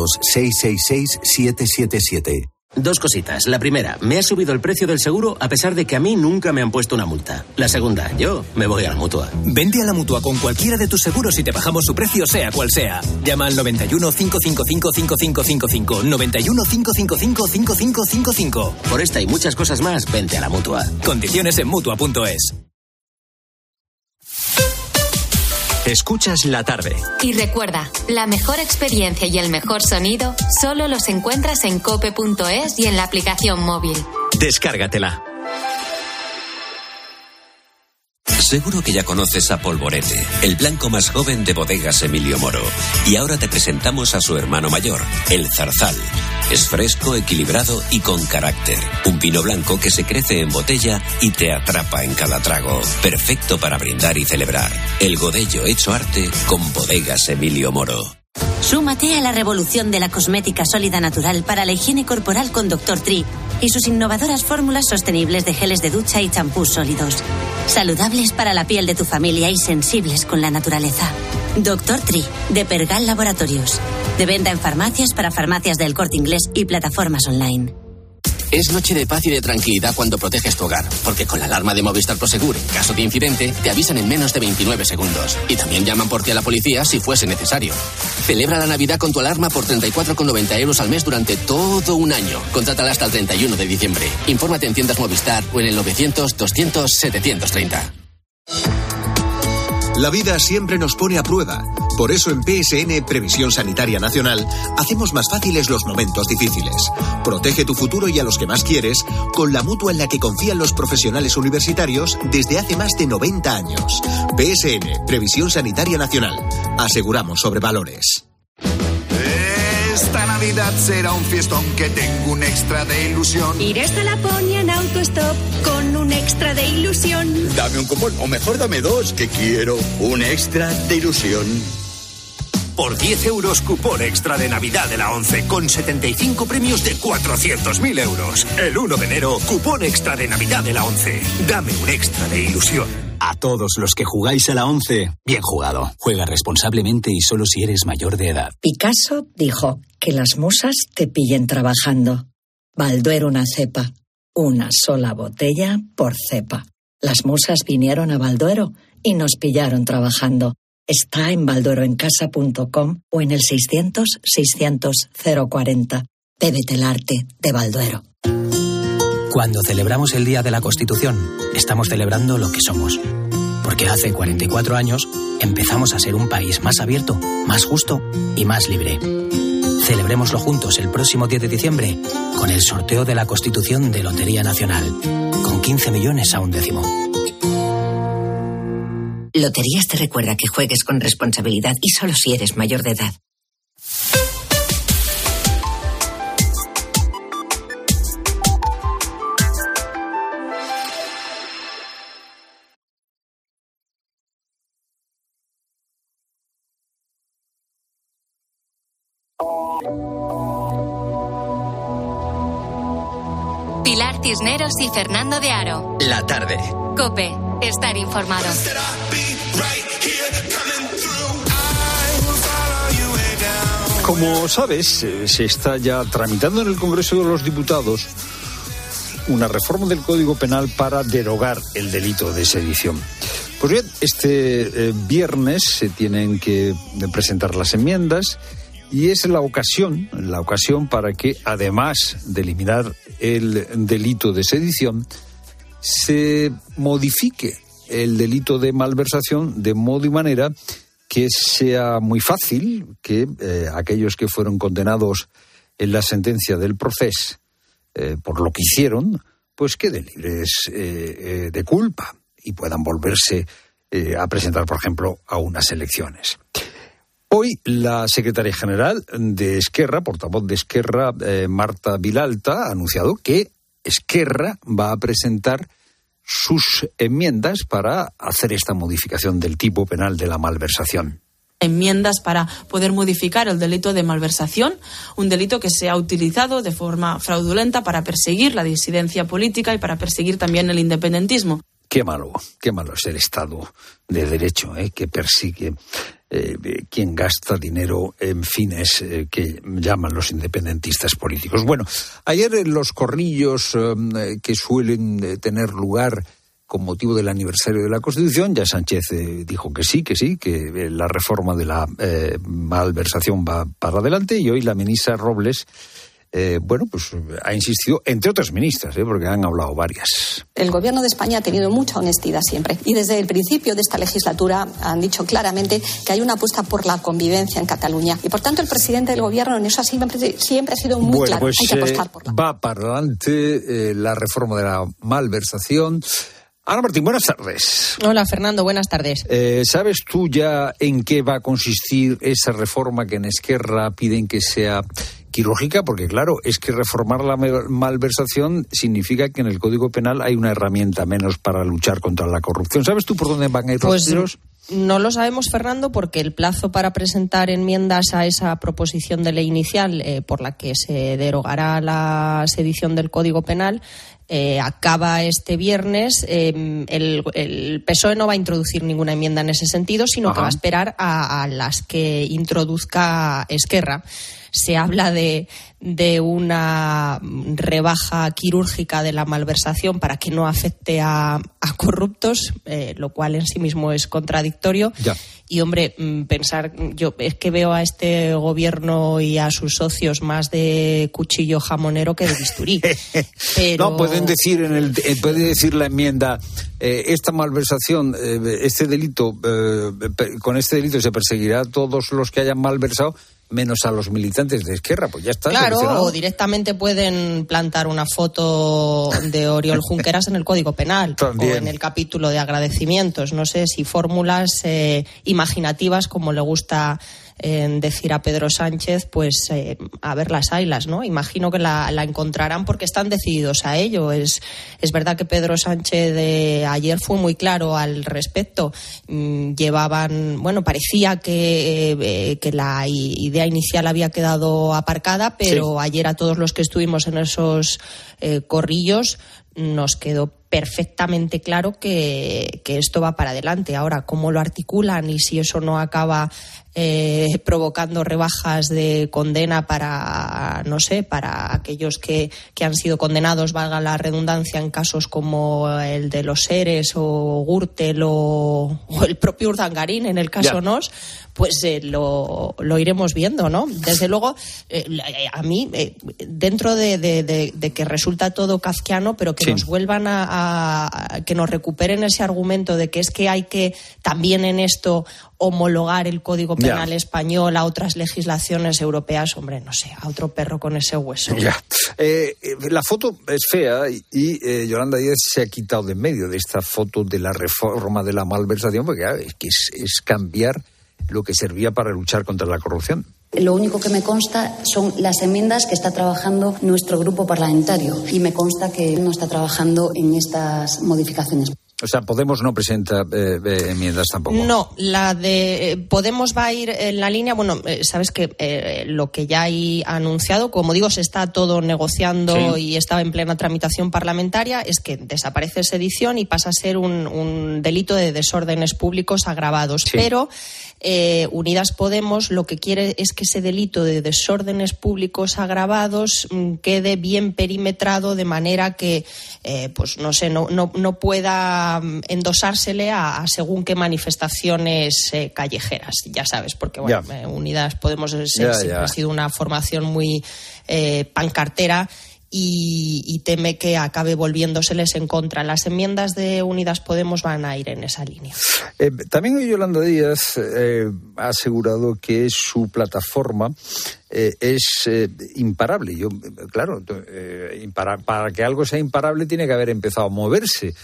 900-666-777. Dos cositas. La primera, me ha subido el precio del seguro a pesar de que a mí nunca me han puesto una multa. La segunda, yo me voy a la Mutua. Vente a la Mutua con cualquiera de tus seguros y te bajamos su precio sea cual sea. Llama al 91 555 5555. 91 555 5555. Por esta y muchas cosas más, vente a la Mutua. Condiciones en Mutua.es. Escuchas La Tarde. Y recuerda, la mejor experiencia y el mejor sonido solo los encuentras en cope.es y en la aplicación móvil. Descárgatela. Seguro que ya conoces a Polvorete, el blanco más joven de Bodegas Emilio Moro. Y ahora te presentamos a su hermano mayor, el Zarzal. Es fresco, equilibrado y con carácter. Un vino blanco que se crece en botella y te atrapa en cada trago. Perfecto para brindar y celebrar. El Godello hecho arte con Bodegas Emilio Moro. Súmate a la revolución de la cosmética sólida natural para la higiene corporal con Dr. Tree y sus innovadoras fórmulas sostenibles de geles de ducha y champús sólidos. Saludables para la piel de tu familia y sensibles con la naturaleza. Dr. Tree, de Pergal Laboratorios. De venta en farmacias para farmacias del Corte Inglés y plataformas online. Es noche de paz y de tranquilidad cuando proteges tu hogar, porque con la alarma de Movistar Prosegur, en caso de incidente, te avisan en menos de 29 segundos. Y también llaman por ti a la policía si fuese necesario. Celebra la Navidad con tu alarma por 34,90 euros al mes durante todo un año. Contrátala hasta el 31 de diciembre. Infórmate en tiendas Movistar o en el 900-200-730. La vida siempre nos pone a prueba. Por eso en PSN, Previsión Sanitaria Nacional, hacemos más fáciles los momentos difíciles. Protege tu futuro y a los que más quieres con la mutua en la que confían los profesionales universitarios desde hace más de 90 años. PSN, Previsión Sanitaria Nacional. Aseguramos sobre valores. Esta Navidad será un fiestón, que tengo un extra de ilusión. Iré hasta Laponia en autostop con un extra de ilusión. Dame un cupón, o mejor dame dos, que quiero un extra de ilusión. Por 10 euros, cupón extra de Navidad de la 11, con 75 premios de 400.000 euros. El 1 de enero, cupón extra de Navidad de la 11. Dame un extra de ilusión. A todos los que jugáis a la 11, bien jugado. Juega responsablemente y solo si eres mayor de edad. Picasso dijo que las musas te pillen trabajando. Balduero una cepa. Una sola botella por cepa. Las musas vinieron a Balduero y nos pillaron trabajando. Está en baldueroencasa.com o en el 600-600-040. Bébete el arte de Balduero. Cuando celebramos el Día de la Constitución, estamos celebrando lo que somos. Porque hace 44 años empezamos a ser un país más abierto, más justo y más libre. Celebrémoslo juntos el próximo 10 de diciembre con el sorteo de la Constitución de Lotería Nacional, con 15 millones a un décimo. Loterías te recuerda que juegues con responsabilidad y solo si eres mayor de edad. Pilar Cisneros y Fernando de Aro. La Tarde. COPE. Estar informado. Como sabes, se está ya tramitando en el Congreso de los Diputados una reforma del Código Penal para derogar el delito de sedición. Pues bien, este viernes se tienen que presentar las enmiendas y es la ocasión para que, además de eliminar el delito de sedición, se modifique el delito de malversación de modo y manera que sea muy fácil que aquellos que fueron condenados en la sentencia del procés por lo que hicieron, pues queden libres de culpa y puedan volverse a presentar, por ejemplo, a unas elecciones. Hoy la secretaria general de Esquerra, portavoz de Esquerra, Marta Vilalta, ha anunciado que Esquerra va a presentar sus enmiendas para hacer esta modificación del tipo penal de la malversación. Enmiendas para poder modificar el delito de malversación, un delito que se ha utilizado de forma fraudulenta para perseguir la disidencia política y para perseguir también el independentismo. Qué malo es el Estado de Derecho, que persigue quien gasta dinero en fines que llaman los independentistas políticos. Bueno, ayer en los corrillos que suelen tener lugar con motivo del aniversario de la Constitución, ya Sánchez dijo que sí, que la reforma de la malversación va para adelante, y hoy la ministra Robles ha insistido, entre otras ministras, porque han hablado varias. El Gobierno de España ha tenido mucha honestidad siempre, y desde el principio de esta legislatura han dicho claramente que hay una apuesta por la convivencia en Cataluña, y por tanto el presidente del Gobierno en eso siempre ha sido muy claro. Hay que apostar por la... Va para adelante la reforma de la malversación. Ana Martín, buenas tardes. Hola, Fernando, buenas tardes. ¿Sabes tú ya en qué va a consistir esa reforma que en Esquerra piden que sea quirúrgica? Porque claro, es que reformar la malversación significa que en el Código Penal hay una herramienta menos para luchar contra la corrupción. ¿Sabes tú por dónde van a ir los tiros? No lo sabemos, Fernando, porque el plazo para presentar enmiendas a esa proposición de ley inicial por la que se derogará la sedición del Código Penal acaba este viernes. El PSOE no va a introducir ninguna enmienda en ese sentido, sino que va a esperar a las que introduzca Esquerra. Se habla de una rebaja quirúrgica de la malversación para que no afecte a corruptos, lo cual en sí mismo es contradictorio. Ya. Y, hombre, yo es que veo a este gobierno y a sus socios más de cuchillo jamonero que de bisturí. Pero... No, pueden decir la enmienda, esta malversación, este delito, con este delito se perseguirá a todos los que hayan malversado, menos a los militantes de Esquerra, pues ya está. Claro, o directamente pueden plantar una foto de Oriol Junqueras en el Código Penal. También. O en el capítulo de agradecimientos. No sé si fórmulas imaginativas, como le gusta decir a Pedro Sánchez, pues a ver las haylas, ¿no? Imagino que la encontrarán porque están decididos a ello. Es verdad que Pedro Sánchez ayer fue muy claro al respecto. Parecía que la idea inicial había quedado aparcada, pero sí. Ayer a todos los que estuvimos en esos corrillos nos quedó perfectamente claro que esto va para adelante. Ahora, cómo lo articulan y si eso no acaba provocando rebajas de condena para aquellos que han sido condenados, valga la redundancia, en casos como el de los Seres o Gürtel o el propio Urdangarín en el caso Nos, pues lo iremos viendo, ¿no? Desde luego, a mí, dentro de que resulta todo kafkiano, pero que nos vuelvan que nos recuperen ese argumento de que es que hay que también en esto homologar el Código Penal español a otras legislaciones europeas, hombre, no sé, a otro perro con ese hueso. Ya. La foto es fea y Yolanda Díaz se ha quitado de en medio de esta foto de la reforma de la malversación, porque es cambiar lo que servía para luchar contra la corrupción. Lo único que me consta son las enmiendas que está trabajando nuestro grupo parlamentario, y me consta que no está trabajando en estas modificaciones. O sea, Podemos no presenta enmiendas tampoco. No, la de Podemos va a ir en la línea. Bueno, sabes que lo que ya hay anunciado, como digo, se está todo negociando y está en plena tramitación parlamentaria, es que desaparece sedición y pasa a ser un delito de desórdenes públicos agravados. Sí. Pero Unidas Podemos lo que quiere es que ese delito de desórdenes públicos agravados quede bien perimetrado, de manera que no pueda endosársele a según qué manifestaciones callejeras, ya sabes, porque Unidas Podemos siempre ha sido una formación muy pancartera y teme que acabe volviéndoseles en contra. Las enmiendas de Unidas Podemos van a ir en esa línea. También hoy Yolanda Díaz ha asegurado que su plataforma es imparable. Para que algo sea imparable tiene que haber empezado a moverse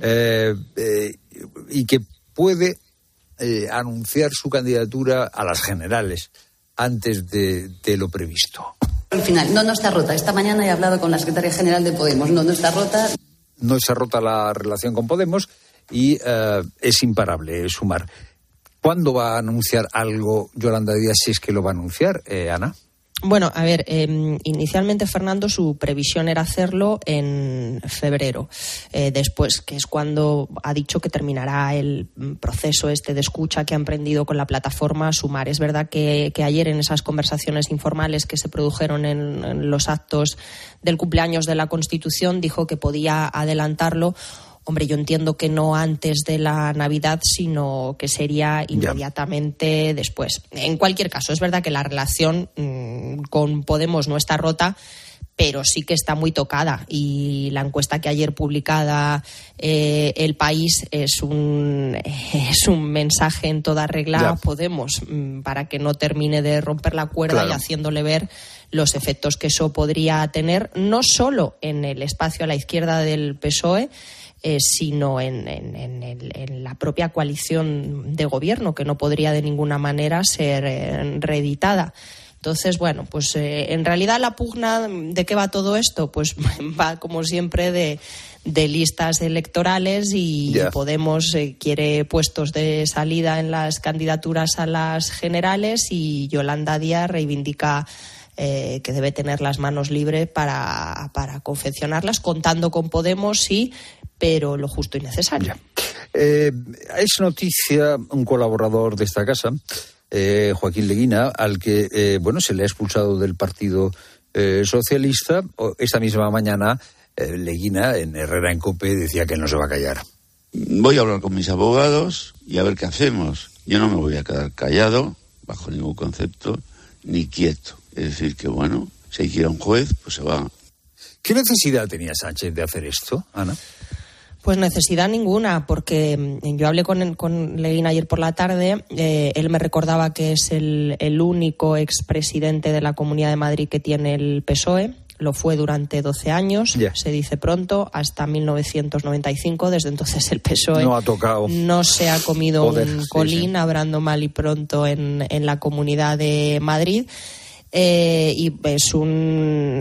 y que puede anunciar su candidatura a las generales antes de lo previsto. Al final, no está rota. Esta mañana he hablado con la secretaria general de Podemos. No está rota. No está rota la relación con Podemos y es imparable Sumar. ¿Cuándo va a anunciar algo Yolanda Díaz, si es que lo va a anunciar, Ana? Bueno, a ver, inicialmente, Fernando, su previsión era hacerlo en febrero, después, que es cuando ha dicho que terminará el proceso de escucha que ha emprendido con la plataforma Sumar. Es verdad que ayer, en esas conversaciones informales que se produjeron en los actos del cumpleaños de la Constitución, dijo que podía adelantarlo. Hombre, yo entiendo que no antes de la Navidad, sino que sería inmediatamente después. En cualquier caso, es verdad que la relación con Podemos no está rota, pero sí que está muy tocada. Y la encuesta que ayer publicada El País es un mensaje en toda regla a Podemos, para que no termine de romper la cuerda, y haciéndole ver los efectos que eso podría tener, no solo en el espacio a la izquierda del PSOE, sino en la propia coalición de gobierno, que no podría de ninguna manera ser reeditada. Entonces, bueno, pues en realidad la pugna, ¿de qué va todo esto? Pues va, como siempre, de listas electorales, y Podemos quiere puestos de salida en las candidaturas a las generales, y Yolanda Díaz reivindica que debe tener las manos libres para confeccionarlas, contando con Podemos, sí, pero lo justo y necesario. Es noticia un colaborador de esta casa, Joaquín Leguina, al que se le ha expulsado del Partido Socialista. Esta misma mañana Leguina, en Herrera en COPE, decía que él no se va a callar. Voy a hablar con mis abogados y a ver qué hacemos. Yo no me voy a quedar callado, bajo ningún concepto, ni quieto. Es decir, que si hay que ir a un juez, pues se va. ¿Qué necesidad tenía Sánchez de hacer esto, Ana? Pues necesidad ninguna, porque yo hablé con Leguina ayer por la tarde. Él me recordaba que es el único expresidente de la Comunidad de Madrid que tiene el PSOE. Lo fue durante 12 años, se dice pronto, hasta 1995. Desde entonces el PSOE no se ha comido un colín, hablando mal y pronto, en la Comunidad de Madrid. Y es un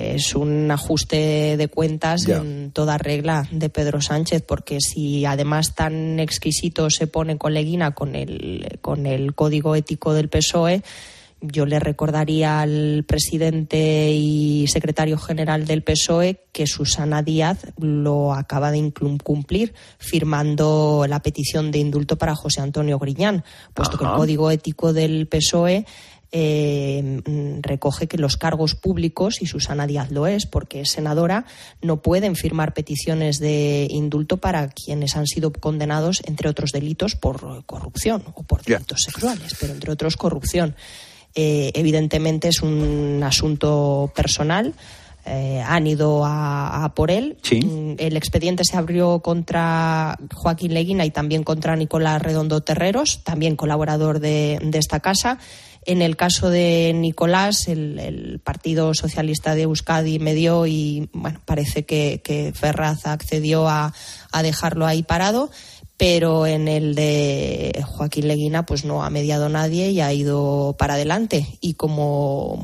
ajuste de cuentas en toda regla de Pedro Sánchez, porque si además tan exquisito se pone con Leguina con el código ético del PSOE, yo le recordaría al presidente y secretario general del PSOE que Susana Díaz lo acaba de incumplir, firmando la petición de indulto para José Antonio Griñán, puesto que el código ético del PSOE recoge que los cargos públicos, y Susana Díaz lo es porque es senadora, no pueden firmar peticiones de indulto para quienes han sido condenados, entre otros delitos, por corrupción o por delitos sexuales, pero entre otros corrupción. Evidentemente es un asunto personal. Han ido a por él. El expediente se abrió contra Joaquín Leguina y también contra Nicolás Redondo Terreros, también colaborador de esta casa. En el caso de Nicolás, el Partido Socialista de Euskadi medió y parece que Ferraz accedió a dejarlo ahí parado. Pero en el de Joaquín Leguina pues no ha mediado nadie y ha ido para adelante. Y como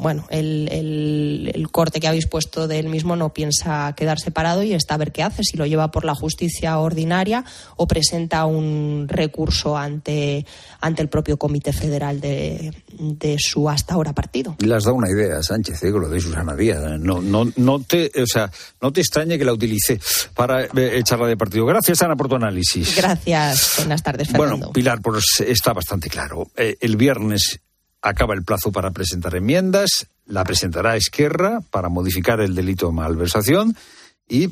el corte que habéis puesto de él mismo, no piensa quedarse parado y está a ver qué hace, si lo lleva por la justicia ordinaria o presenta un recurso ante el propio Comité Federal de su hasta ahora partido. Le has dado una idea, Sánchez, con lo de Susana Díaz. No te extrañe que la utilice para echarla de partido. Gracias, Ana, por tu análisis. Gracias. Buenas tardes, Fernando. Bueno, Pilar, pues está bastante claro. El viernes acaba el plazo para presentar enmiendas, la presentará Esquerra para modificar el delito de malversación, y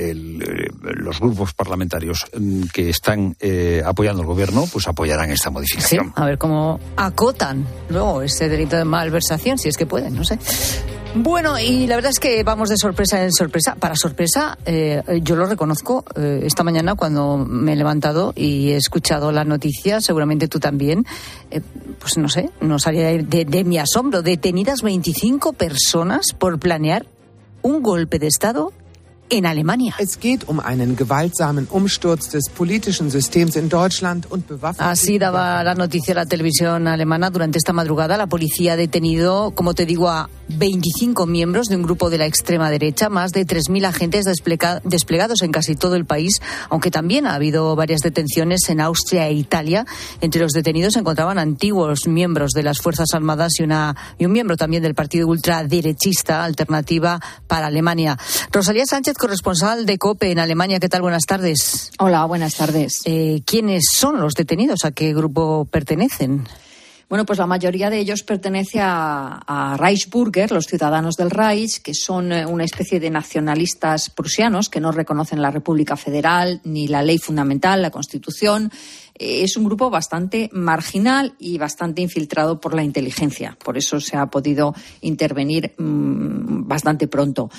los grupos parlamentarios que están apoyando al gobierno pues apoyarán esta modificación. Sí, a ver cómo acotan luego ese delito de malversación, si es que pueden, no sé. Bueno, y la verdad es que vamos de sorpresa en sorpresa. Para sorpresa, yo lo reconozco, esta mañana cuando me he levantado y he escuchado la noticia, seguramente tú también, pues no sé, no salía de mi asombro. Detenidas 25 personas por planear un golpe de Estado en Alemania. Es geht einen gewaltsamen Umsturz des politischen Systems in Deutschland und bewaffnete... Así daba la noticia la televisión alemana durante esta madrugada. La policía ha detenido, como te digo, a 25 miembros de un grupo de la extrema derecha, más de 3.000 agentes desplegados en casi todo el país, aunque también ha habido varias detenciones en Austria e Italia. Entre los detenidos se encontraban antiguos miembros de las Fuerzas Armadas y un miembro también del partido ultraderechista Alternativa para Alemania. Rosalía Sánchez, corresponsal de COPE en Alemania. ¿Qué tal? Buenas tardes. Hola, buenas tardes. ¿Quiénes son los detenidos? ¿A qué grupo pertenecen? Bueno, pues la mayoría de ellos pertenece a Reichsbürger, los ciudadanos del Reich, que son una especie de nacionalistas prusianos que no reconocen la República Federal ni la ley fundamental, la Constitución. Es un grupo bastante marginal y bastante infiltrado por la inteligencia. Por eso se ha podido intervenir bastante pronto.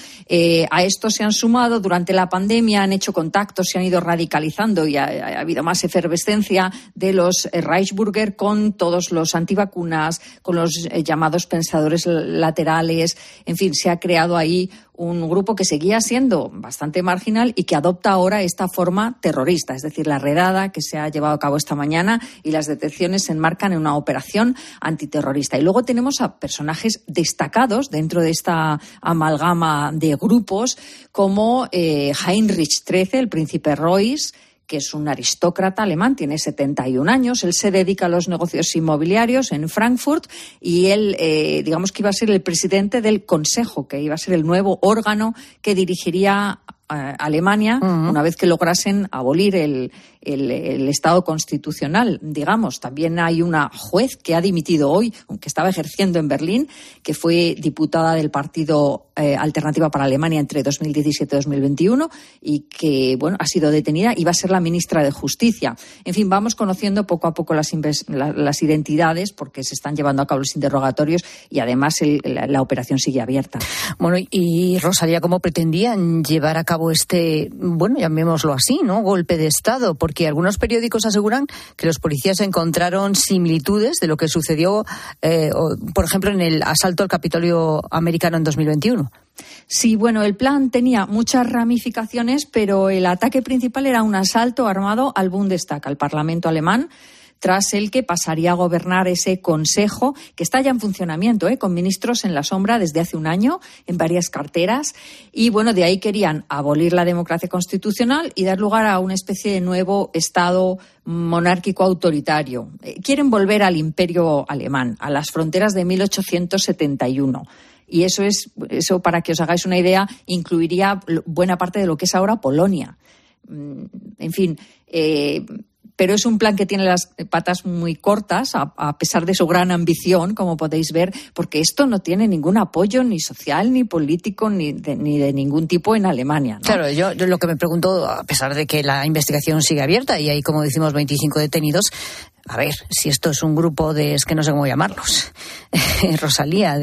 A esto se han sumado durante la pandemia, han hecho contactos, se han ido radicalizando y ha habido más efervescencia de los Reichsbürger con todos los antivacunas, con los llamados pensadores laterales. En fin, se ha creado ahí un grupo que seguía siendo bastante marginal y que adopta ahora esta forma terrorista, es decir, la redada que se ha llevado a cabo esta mañana y las detenciones se enmarcan en una operación antiterrorista. Y luego tenemos a personajes destacados dentro de esta amalgama de grupos como Heinrich III, el príncipe Reuss, que es un aristócrata alemán, tiene 71 años, él se dedica a los negocios inmobiliarios en Frankfurt y él, digamos que iba a ser el presidente del Consejo, que iba a ser el nuevo órgano que dirigiría Alemania una vez que lograsen abolir el Estado constitucional, digamos. También hay una juez que ha dimitido hoy, aunque estaba ejerciendo en Berlín, que fue diputada del partido Alternativa para Alemania entre 2017 y 2021 y que, bueno, ha sido detenida y va a ser la ministra de Justicia. En fin, vamos conociendo poco a poco las identidades porque se están llevando a cabo los interrogatorios y además la operación sigue abierta. Bueno, y Rosalía, ¿cómo pretendían llevar a cabo bueno, llamémoslo así, ¿no?, golpe de Estado? Porque algunos periódicos aseguran que los policías encontraron similitudes de lo que sucedió, por ejemplo, en el asalto al Capitolio americano en 2021. Sí, bueno, el plan tenía muchas ramificaciones, pero el ataque principal era un asalto armado al Bundestag, al Parlamento alemán, tras el que pasaría a gobernar ese consejo que está ya en funcionamiento, con ministros en la sombra desde hace un año en varias carteras. Y bueno, de ahí querían abolir la democracia constitucional y dar lugar a una especie de nuevo Estado monárquico autoritario. Quieren volver al imperio alemán, a las fronteras de 1871. Y eso, para que os hagáis una idea, incluiría buena parte de lo que es ahora Polonia. En fin, pero es un plan que tiene las patas muy cortas, a pesar de su gran ambición, como podéis ver, porque esto no tiene ningún apoyo ni social, ni político, ni de ningún tipo en Alemania, ¿no? Claro, yo lo que me pregunto, a pesar de que la investigación sigue abierta y hay, como decimos, 25 detenidos, a ver, si esto es un grupo es que no sé cómo llamarlos, Rosalía,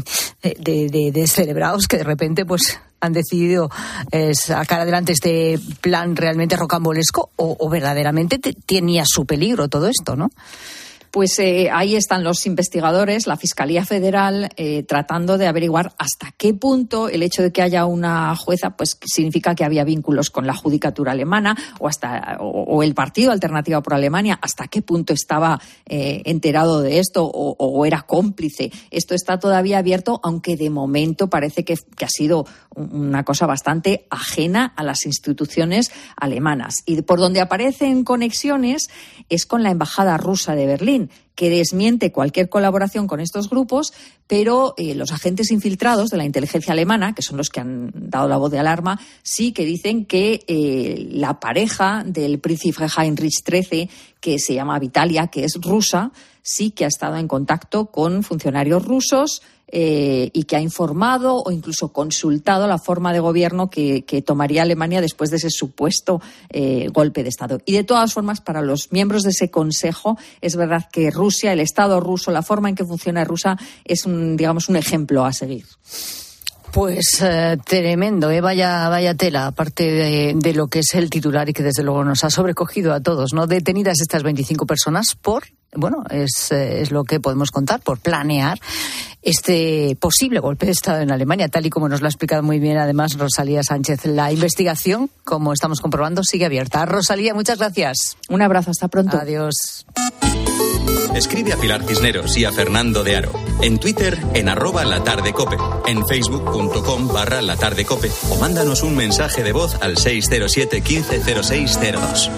de descerebrados que de repente pues han decidido sacar adelante este plan realmente rocambolesco o verdaderamente tenía su peligro todo esto, ¿no? Pues ahí están los investigadores, la Fiscalía Federal, tratando de averiguar hasta qué punto el hecho de que haya una jueza pues significa que había vínculos con la judicatura alemana o el Partido Alternativa por Alemania, hasta qué punto estaba enterado de esto o era cómplice. Esto está todavía abierto, aunque de momento parece que ha sido una cosa bastante ajena a las instituciones alemanas. Y por donde aparecen conexiones es con la Embajada rusa de Berlín, que desmiente cualquier colaboración con estos grupos, pero los agentes infiltrados de la inteligencia alemana, que son los que han dado la voz de alarma, sí que dicen que la pareja del príncipe Heinrich III, que se llama Vitalia, que es rusa, sí que ha estado en contacto con funcionarios rusos y que ha informado o incluso consultado la forma de gobierno que tomaría Alemania después de ese supuesto golpe de Estado. Y de todas formas, para los miembros de ese consejo, es verdad que Rusia, el Estado ruso, la forma en que funciona Rusia, es un ejemplo a seguir. Pues tremendo, vaya tela, aparte de lo que es el titular y que desde luego nos ha sobrecogido a todos, ¿no? Detenidas estas 25 personas es lo que podemos contar, por planear este posible golpe de Estado en Alemania, tal y como nos lo ha explicado muy bien además Rosalía Sánchez. La investigación, como estamos comprobando, sigue abierta. Rosalía, muchas gracias. Un abrazo, hasta pronto. Adiós. Escribe a Pilar Cisneros y a Fernando de Aro. En Twitter, en @latardecope. En facebook.com/latardecope. O mándanos un mensaje de voz al 607 15 0602.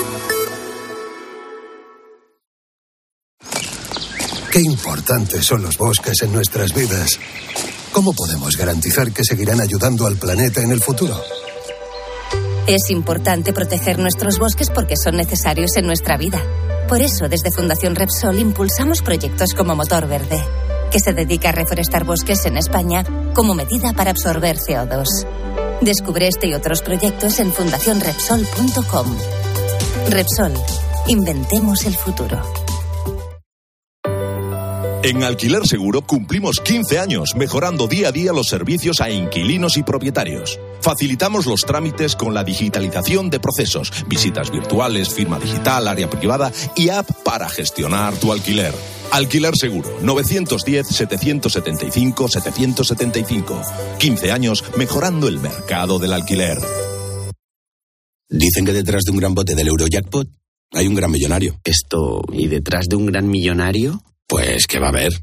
Qué importantes son los bosques en nuestras vidas. ¿Cómo podemos garantizar que seguirán ayudando al planeta en el futuro? Es importante proteger nuestros bosques porque son necesarios en nuestra vida. Por eso, desde Fundación Repsol impulsamos proyectos como Motor Verde, que se dedica a reforestar bosques en España como medida para absorber CO2. Descubre este y otros proyectos en fundacionrepsol.com. Repsol, inventemos el futuro. En Alquiler Seguro cumplimos 15 años mejorando día a día los servicios a inquilinos y propietarios. Facilitamos los trámites con la digitalización de procesos, visitas virtuales, firma digital, área privada y app para gestionar tu alquiler. Alquiler Seguro, 910-775-775. 15 años mejorando el mercado del alquiler. Dicen que detrás de un gran bote del Eurojackpot hay un gran millonario. ¿Y detrás de un gran millonario? Pues que va a haber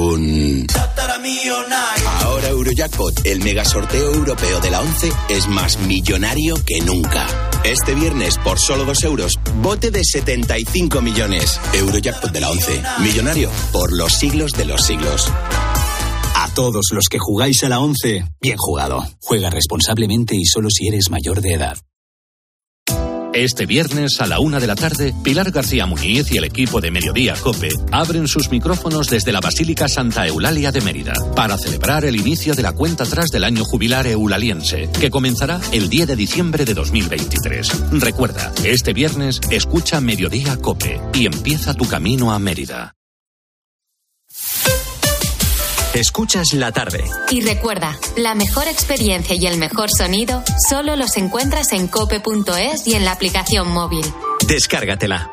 Ahora Eurojackpot, el mega sorteo europeo de la 11, es más millonario que nunca. Este viernes, por solo 2 euros, bote de 75 millones. Eurojackpot de la 11, millonario por los siglos de los siglos. A todos los que jugáis a la 11, bien jugado. Juega responsablemente y solo si eres mayor de edad. Este viernes a la 1 de la tarde, Pilar García Muñiz y el equipo de Mediodía COPE abren sus micrófonos desde la Basílica Santa Eulalia de Mérida para celebrar el inicio de la cuenta atrás del año jubilar eulaliense, que comenzará el 10 de diciembre de 2023. Recuerda, este viernes escucha Mediodía COPE y empieza tu camino a Mérida. Escuchas la tarde. Y recuerda, la mejor experiencia y el mejor sonido solo los encuentras en cope.es y en la aplicación móvil. Descárgatela.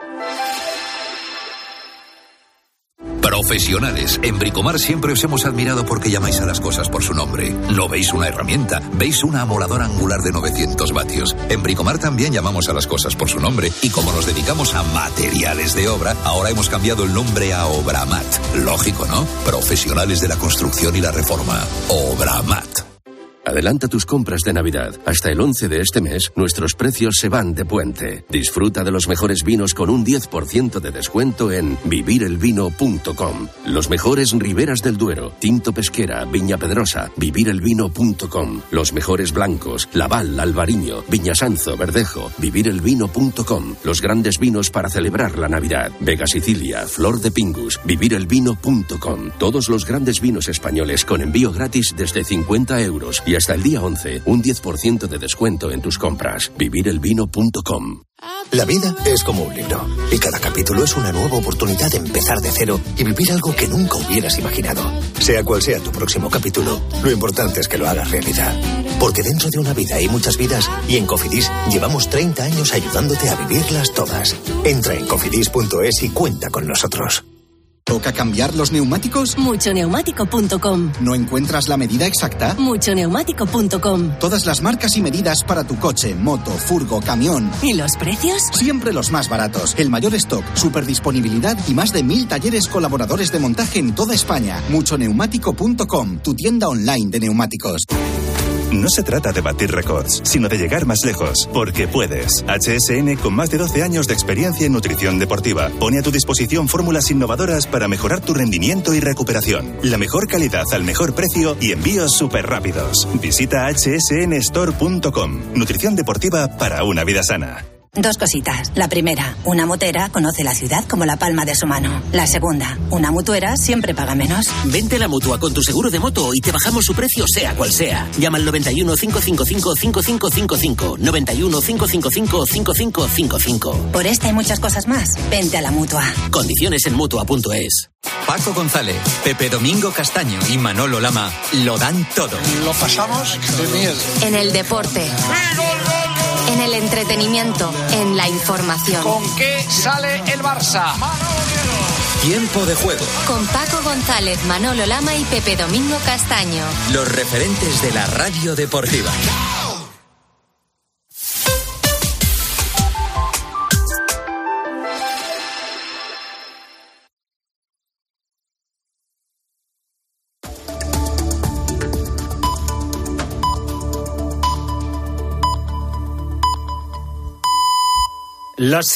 Profesionales. En Bricomar siempre os hemos admirado porque llamáis a las cosas por su nombre. No veis una herramienta, veis una amoladora angular de 900 vatios. En Bricomar también llamamos a las cosas por su nombre y como nos dedicamos a materiales de obra, ahora hemos cambiado el nombre a Obramat. Lógico, ¿no? Profesionales de la construcción y la reforma. Obramat. Adelanta tus compras de Navidad. Hasta el 11 de este mes, nuestros precios se van de puente. Disfruta de los mejores vinos con un 10% de descuento en vivirelvino.com. Los mejores Riberas del Duero, Tinto Pesquera, Viña Pedrosa, vivirelvino.com. Los mejores blancos, Laval, Albariño, Viñasanzo, Verdejo, vivirelvino.com. Los grandes vinos para celebrar la Navidad. Vega Sicilia, Flor de Pingus, vivirelvino.com. Todos los grandes vinos españoles con envío gratis desde 50 euros. Y hasta el día 11, un 10% de descuento en tus compras. Vivirelvino.com. La vida es como un libro y cada capítulo es una nueva oportunidad de empezar de cero y vivir algo que nunca hubieras imaginado. Sea cual sea tu próximo capítulo, lo importante es que lo hagas realidad. Porque dentro de una vida hay muchas vidas y en Cofidis llevamos 30 años ayudándote a vivirlas todas. Entra en cofidis.es y cuenta con nosotros. ¿Toca cambiar los neumáticos? Muchoneumático.com. ¿No encuentras la medida exacta? Muchoneumático.com. Todas las marcas y medidas para tu coche, moto, furgo, camión. ¿Y los precios? Siempre los más baratos. El mayor stock, superdisponibilidad y más de 1000 talleres colaboradores de montaje en toda España. Muchoneumático.com, tu tienda online de neumáticos. No se trata de batir récords, sino de llegar más lejos, porque puedes. HSN, con más de 12 años de experiencia en nutrición deportiva, pone a tu disposición fórmulas innovadoras para mejorar tu rendimiento y recuperación. La mejor calidad al mejor precio y envíos súper rápidos. Visita hsnstore.com. Nutrición deportiva para una vida sana. 2 cositas. La primera, una motera conoce la ciudad como la palma de su mano. La segunda, una mutuera siempre paga menos. Vente a la Mutua con tu seguro de moto y te bajamos su precio sea cual sea. Llama al 91 555 5555. 91 555 5555. Por esta y muchas cosas más, vente a la Mutua. Condiciones en Mutua.es. Paco González, Pepe Domingo Castaño y Manolo Lama lo dan todo. Lo pasamos de miedo. En el deporte. En el entretenimiento, en la información. ¿Con qué sale el Barça? Tiempo de juego. Con Paco González, Manolo Lama y Pepe Domingo Castaño. Los referentes de la radio deportiva. Las